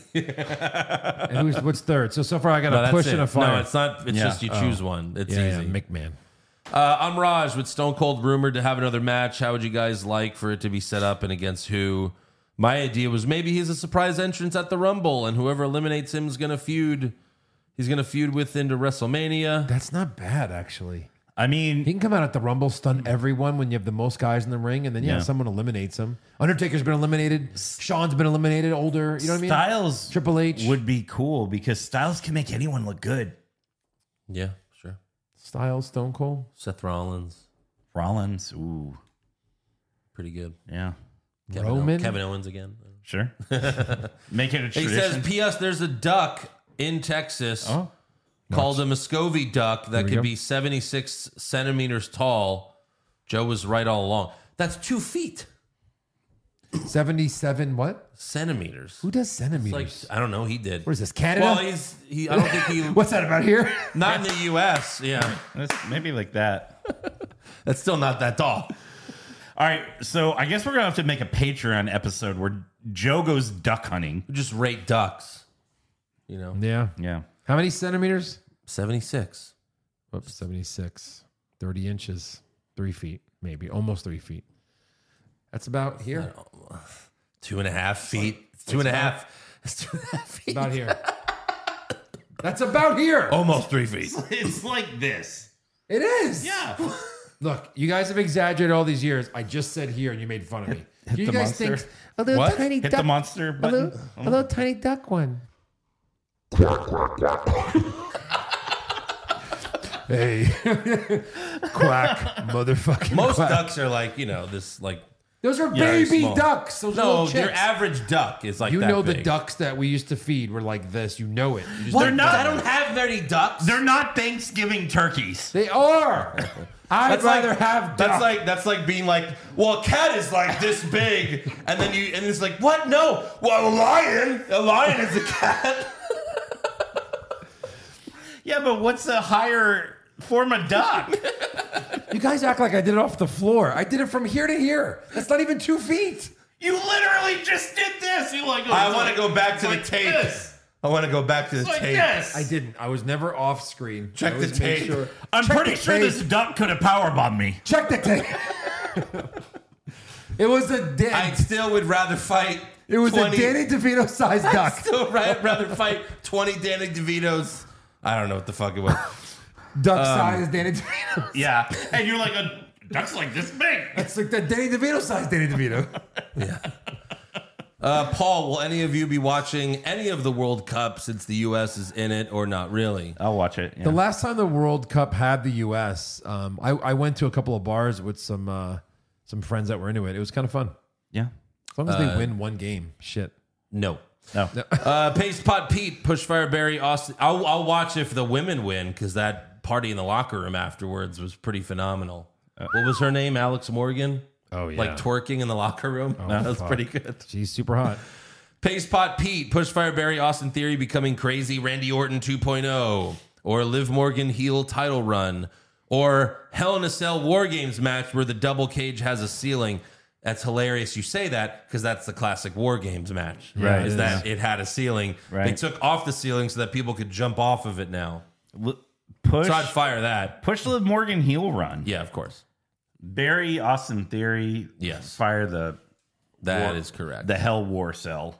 And what's third? So far I got No, a that's push it. and a fire. No, it's not. It's Yeah. just you choose one. It's easy. McMahon. I'm Raj with Stone Cold rumored to have another match. How would you guys like for it to be set up and against who? My idea was maybe he's a surprise entrance at the Rumble, and whoever eliminates him is going to feud. He's going to feud with into WrestleMania. That's not bad, actually. I mean, He can come out at the Rumble, stun everyone when you have the most guys in the ring, and then Yeah. someone eliminates him. Undertaker's been eliminated. Sean's been eliminated. Older, you know what I mean? Styles Triple H would be cool because Styles can make anyone look good. Yeah, sure. Styles, Stone Cold. Seth Rollins, Rollins, ooh, pretty good. yeah, Roman? Kevin Owens again. sure. Make it a He tradition. says, P.S. There's a duck in Texas called a Muscovy duck that we could go. be 76 centimeters tall. Joe was right all along. That's 2 feet. 77 what? Centimeters. Who does centimeters? It's like, I don't know. He did. What is this, Canada? Well, I don't think he. What's that about here? Not in the U.S. Yeah. Maybe like that. That's still not that tall. All right. So I guess we're going to have to make a Patreon episode where Joe goes duck hunting. Just rate ducks. Yeah. Yeah. How many centimeters? 76. Whoops, 76. 30 inches. 3 feet, maybe. Almost 3 feet. That's about here. 2.5 feet. 2.5. It's 2.5 feet. About here. That's about here. Almost 3 feet. It's like this. It is. Yeah. Look, you guys have exaggerated all these years. I just said here and you made fun of me. Hit you the guys monster. think a little What? tiny Hit duck, the monster button. a little tiny duck one. Hey, quack, motherfucking. Most quack. ducks are like, this like. Those are very baby small. ducks. Those No, little your chicks. average duck is like You that know the big. ducks that we used to feed were like this. You know it. You just What? don't know. I don't have very ducks. They're not Thanksgiving turkeys. They are. I'd rather have ducks. That's like being like, well, a cat is like this big, and it's like, what? No, well, a lion is a cat. Yeah, but what's a higher form of duck? You guys act like I did it off the floor. I did it from here to here. That's not even 2 feet. You literally just did this. You like? I want to go back to the tape. This. I want to go back to the Like tape. this. I didn't. I was never off screen. Check I the always make tape. Sure. I'm Check pretty the sure tape. this duck could have powerbombed me. Check the tape. It was a I still would rather fight. It was 20 a Danny DeVito sized I'd duck. still rather fight 20 Danny DeVitos. I don't know what the fuck it was. Duck sized Danny DeVito. Yeah, and you're like a duck's like this big. It's like the Danny DeVito sized Danny DeVito. Paul, will any of you be watching any of the World Cup since the U.S. is in it or not really? I'll watch it. Yeah. The last time the World Cup had the U.S., I went to a couple of bars with some friends that were into it. It was kind of fun. Yeah. As long as they win one game. Shit. No. No. Paste Pot Pete, Pushfire Barry, Austin. I'll watch if the women win because that party in the locker room afterwards was pretty phenomenal. What was her name? Alex Morgan? Oh, yeah. Like twerking in the locker room? That was fuck. pretty good. She's super hot. Paste Pot Pete, Pushfire Barry, Austin Theory becoming crazy, Randy Orton 2.0, or Liv Morgan heel title run, or Hell in a Cell War Games match where the double cage has a ceiling. That's hilarious you say that because that's the classic War Games match. Right. Is that it had a ceiling. Right. They took off the ceiling so that people could jump off of it now. Push. So I'd fire that. Push Liv Morgan heel run. Yeah, of course. Barry, Austin Theory. Yes. Fire the. That is correct. The Hell War Cell.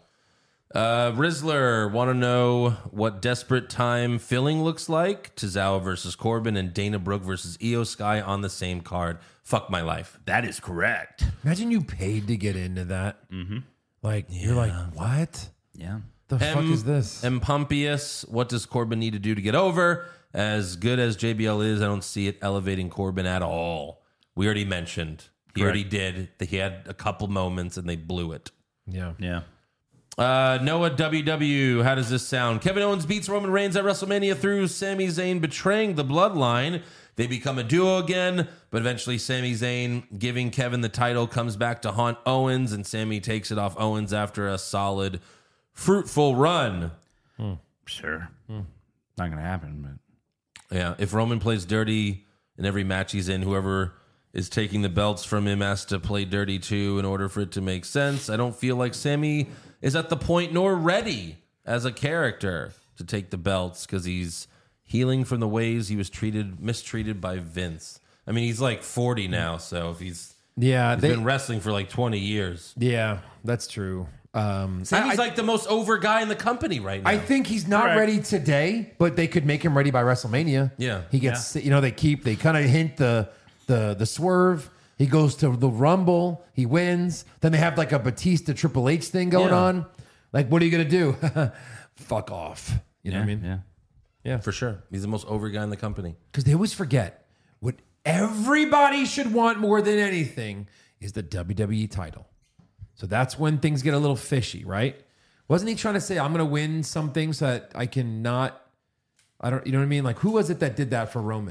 Rizzler, want to know what Desperate Time filling looks like? Tozawa versus Corbin and Dana Brooke versus Io Sky on the same card. Fuck my life. That is correct. Imagine you paid to get into that. Mm-hmm. Like, you're like, what? Yeah. The fuck is this? M. Pompeius, what does Corbin need to do to get over? As good as JBL is, I don't see it elevating Corbin at all. We already mentioned. He already did. He had a couple moments and they blew it. Yeah. Yeah. Noah WW, how does this sound? Kevin Owens beats Roman Reigns at WrestleMania through Sami Zayn betraying the bloodline. They become a duo again, but eventually Sami Zayn giving Kevin the title comes back to haunt Owens, and Sami takes it off Owens after a solid, fruitful run. Sure. Not going to happen, but. Yeah, if Roman plays dirty in every match he's in, whoever is taking the belts from him has to play dirty too in order for it to make sense. I don't feel like Sami is at the point nor ready as a character to take the belts because he's healing from the ways he was mistreated by Vince. I mean, he's like 40 now, so if he's been wrestling for like 20 years. Yeah, that's true. Sami's like the most over guy in the company right now. I think he's not ready today, but they could make him ready by WrestleMania. Yeah. He gets, they kind of hint the swerve. He goes to the Rumble. He wins. Then they have like a Batista Triple H thing going on. Like, what are you going to do? Fuck off. You know what I mean? Yeah. Yeah, for sure. He's the most over guy in the company. Because they always forget what everybody should want more than anything is the WWE title. So that's when things get a little fishy, right? Wasn't he trying to say, I'm going to win something so that I can not, you know what I mean? Like, who was it that did that for Roman?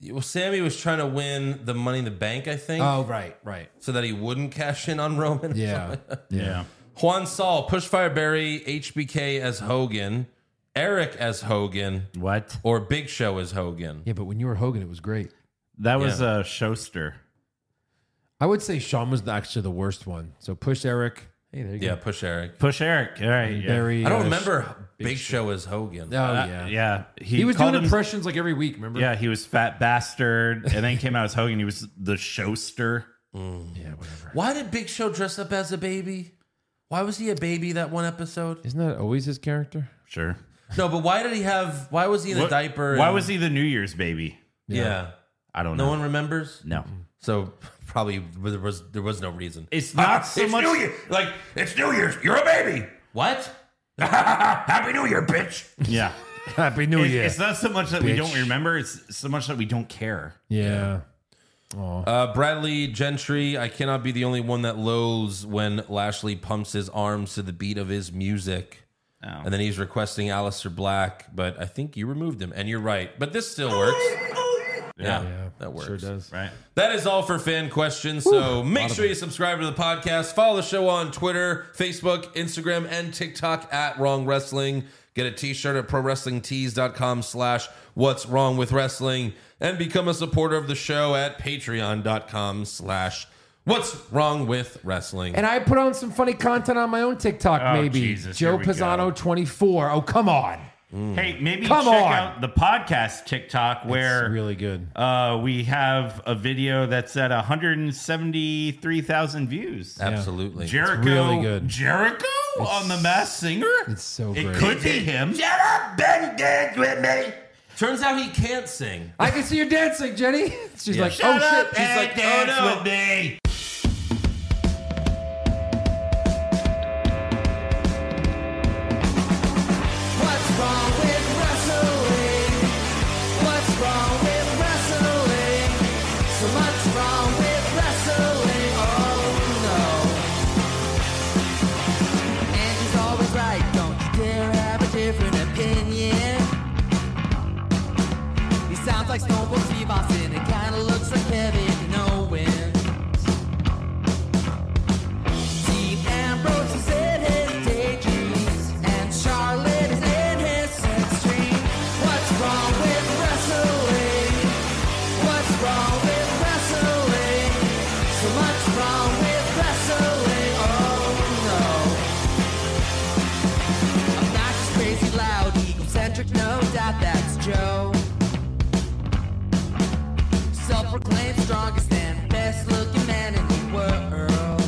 Well, Sammy was trying to win the Money in the Bank, I think. Oh, right. So that he wouldn't cash in on Roman. Yeah. Yeah. Juan Sol, Pushfire Barry, HBK as Hogan, Eric as Hogan. What? Or Big Show as Hogan. Yeah, but when you were Hogan, it was great. That was a Showster. I would say Shawn was actually the worst one. So push Eric. Hey, there you go. Push Eric. Push Eric. All right. Yeah. Barry, I don't remember Big Show as Hogan. Oh, yeah. Yeah. He was doing impressions like every week, remember? Yeah, he was Fat Bastard. And then he came out as Hogan. He was the Showster. Yeah, whatever. Why did Big Show dress up as a baby? Why was he a baby that one episode? Isn't that always his character? Sure. No, but why was he in a diaper? Why was he the New Year's baby? Yeah. I don't know. No one remembers? No. So probably there was no reason. It's not so it's much. New Year. Like, it's New Year's. You're a baby. What? Happy New Year, bitch. Yeah. Happy New Year. It's not so much that we bitch. don't remember. It's so much that we don't care. Yeah. Bradley Gentry, I cannot be the only one that loathes when Lashley pumps his arms to the beat of his music. Oh. And then he's requesting Aleister Black, but I think you removed him. And you're right. But this still works. Yeah, that works. Sure does. Right. That is all for fan questions. So make sure you subscribe to the podcast. Follow the show on Twitter, Facebook, Instagram, and TikTok at Wrong Wrestling. Get a t-shirt at prowrestlingtees.com/what's wrong with wrestling. And become a supporter of the show at patreon.com/what's wrong with wrestling. And I put on some funny content on my own TikTok, maybe. Jesus, Joe here we go. Pisano 24. Oh, come on. Hey, maybe Come check on. out the podcast TikTok where It's really good. we have a video that's at 173,000 views. Absolutely. Jericho, really good. Jericho on The Masked Singer? It's so It great. could be him. Shut up, Ben. Dance with me. Turns out he can't sing. I can see you dancing, Jenny. She's like, Shut oh, up shit. She's and like, dance oh, no. with me. What's wrong with wrestling? What's wrong with wrestling? So much wrong with wrestling. Oh no. And he's always right. Don't you dare have a different opinion. He sounds like Stone Cold Steve Austin. It kind of looks like Kevin Owens. Dean Ambrose is in his daydreams, and Charlotte is in his sex dream. What's wrong with wrestling? What's wrong with wrestling? So much wrong with wrestling. Oh no. Obnoxious, crazy, loud, egocentric, no doubt that's Joe. Self-proclaimed strongest and best-looking man in the world.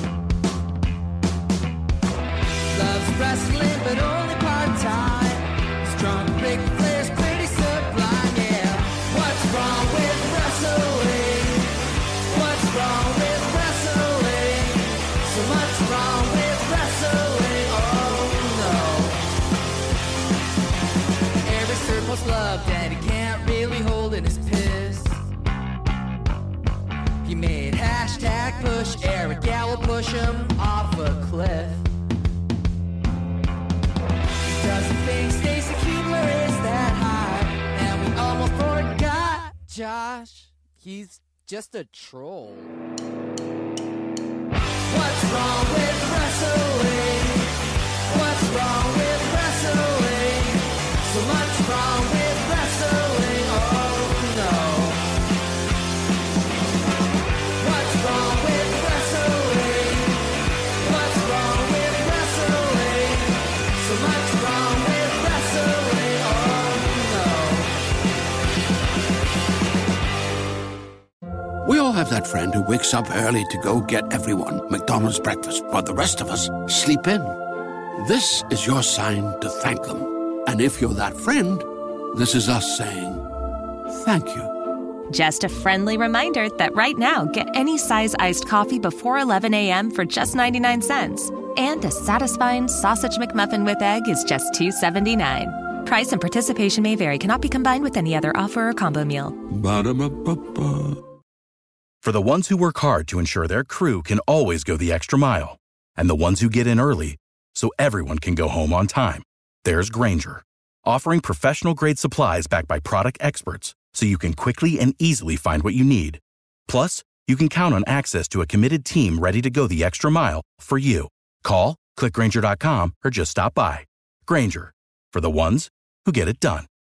Loves wrestling, but only part-time. Strong, big players, pretty sublime, yeah. What's wrong with wrestling? What's wrong with wrestling? So much wrong with wrestling, oh no. Every circle's loved, and he can't really hold in his piss. He made hashtag push Eric Gallo, push him off a cliff. Doesn't think Stacy Keebler is that high, and we almost forgot Josh. He's just a troll. What's wrong with wrestling? What's wrong with wrestling? So much wrong with wrestling. Oh no. What's wrong with wrestling? What's wrong with wrestling? So much wrong with wrestling. Oh no. We all have that friend who wakes up early to go get everyone McDonald's breakfast, while the rest of us sleep in. This is your sign to thank them. And if you're that friend, this is us saying thank you. Just a friendly reminder that right now, get any size iced coffee before 11 a.m. for just 99 cents. And a satisfying sausage McMuffin with egg is just $2.79. Price and participation may vary. Cannot be combined with any other offer or combo meal. Ba-da-ba-ba-ba. For the ones who work hard to ensure their crew can always go the extra mile, and the ones who get in early so everyone can go home on time, there's Grainger, offering professional-grade supplies backed by product experts so you can quickly and easily find what you need. Plus, you can count on access to a committed team ready to go the extra mile for you. Call, click Grainger.com, or just stop by. Grainger, for the ones who get it done.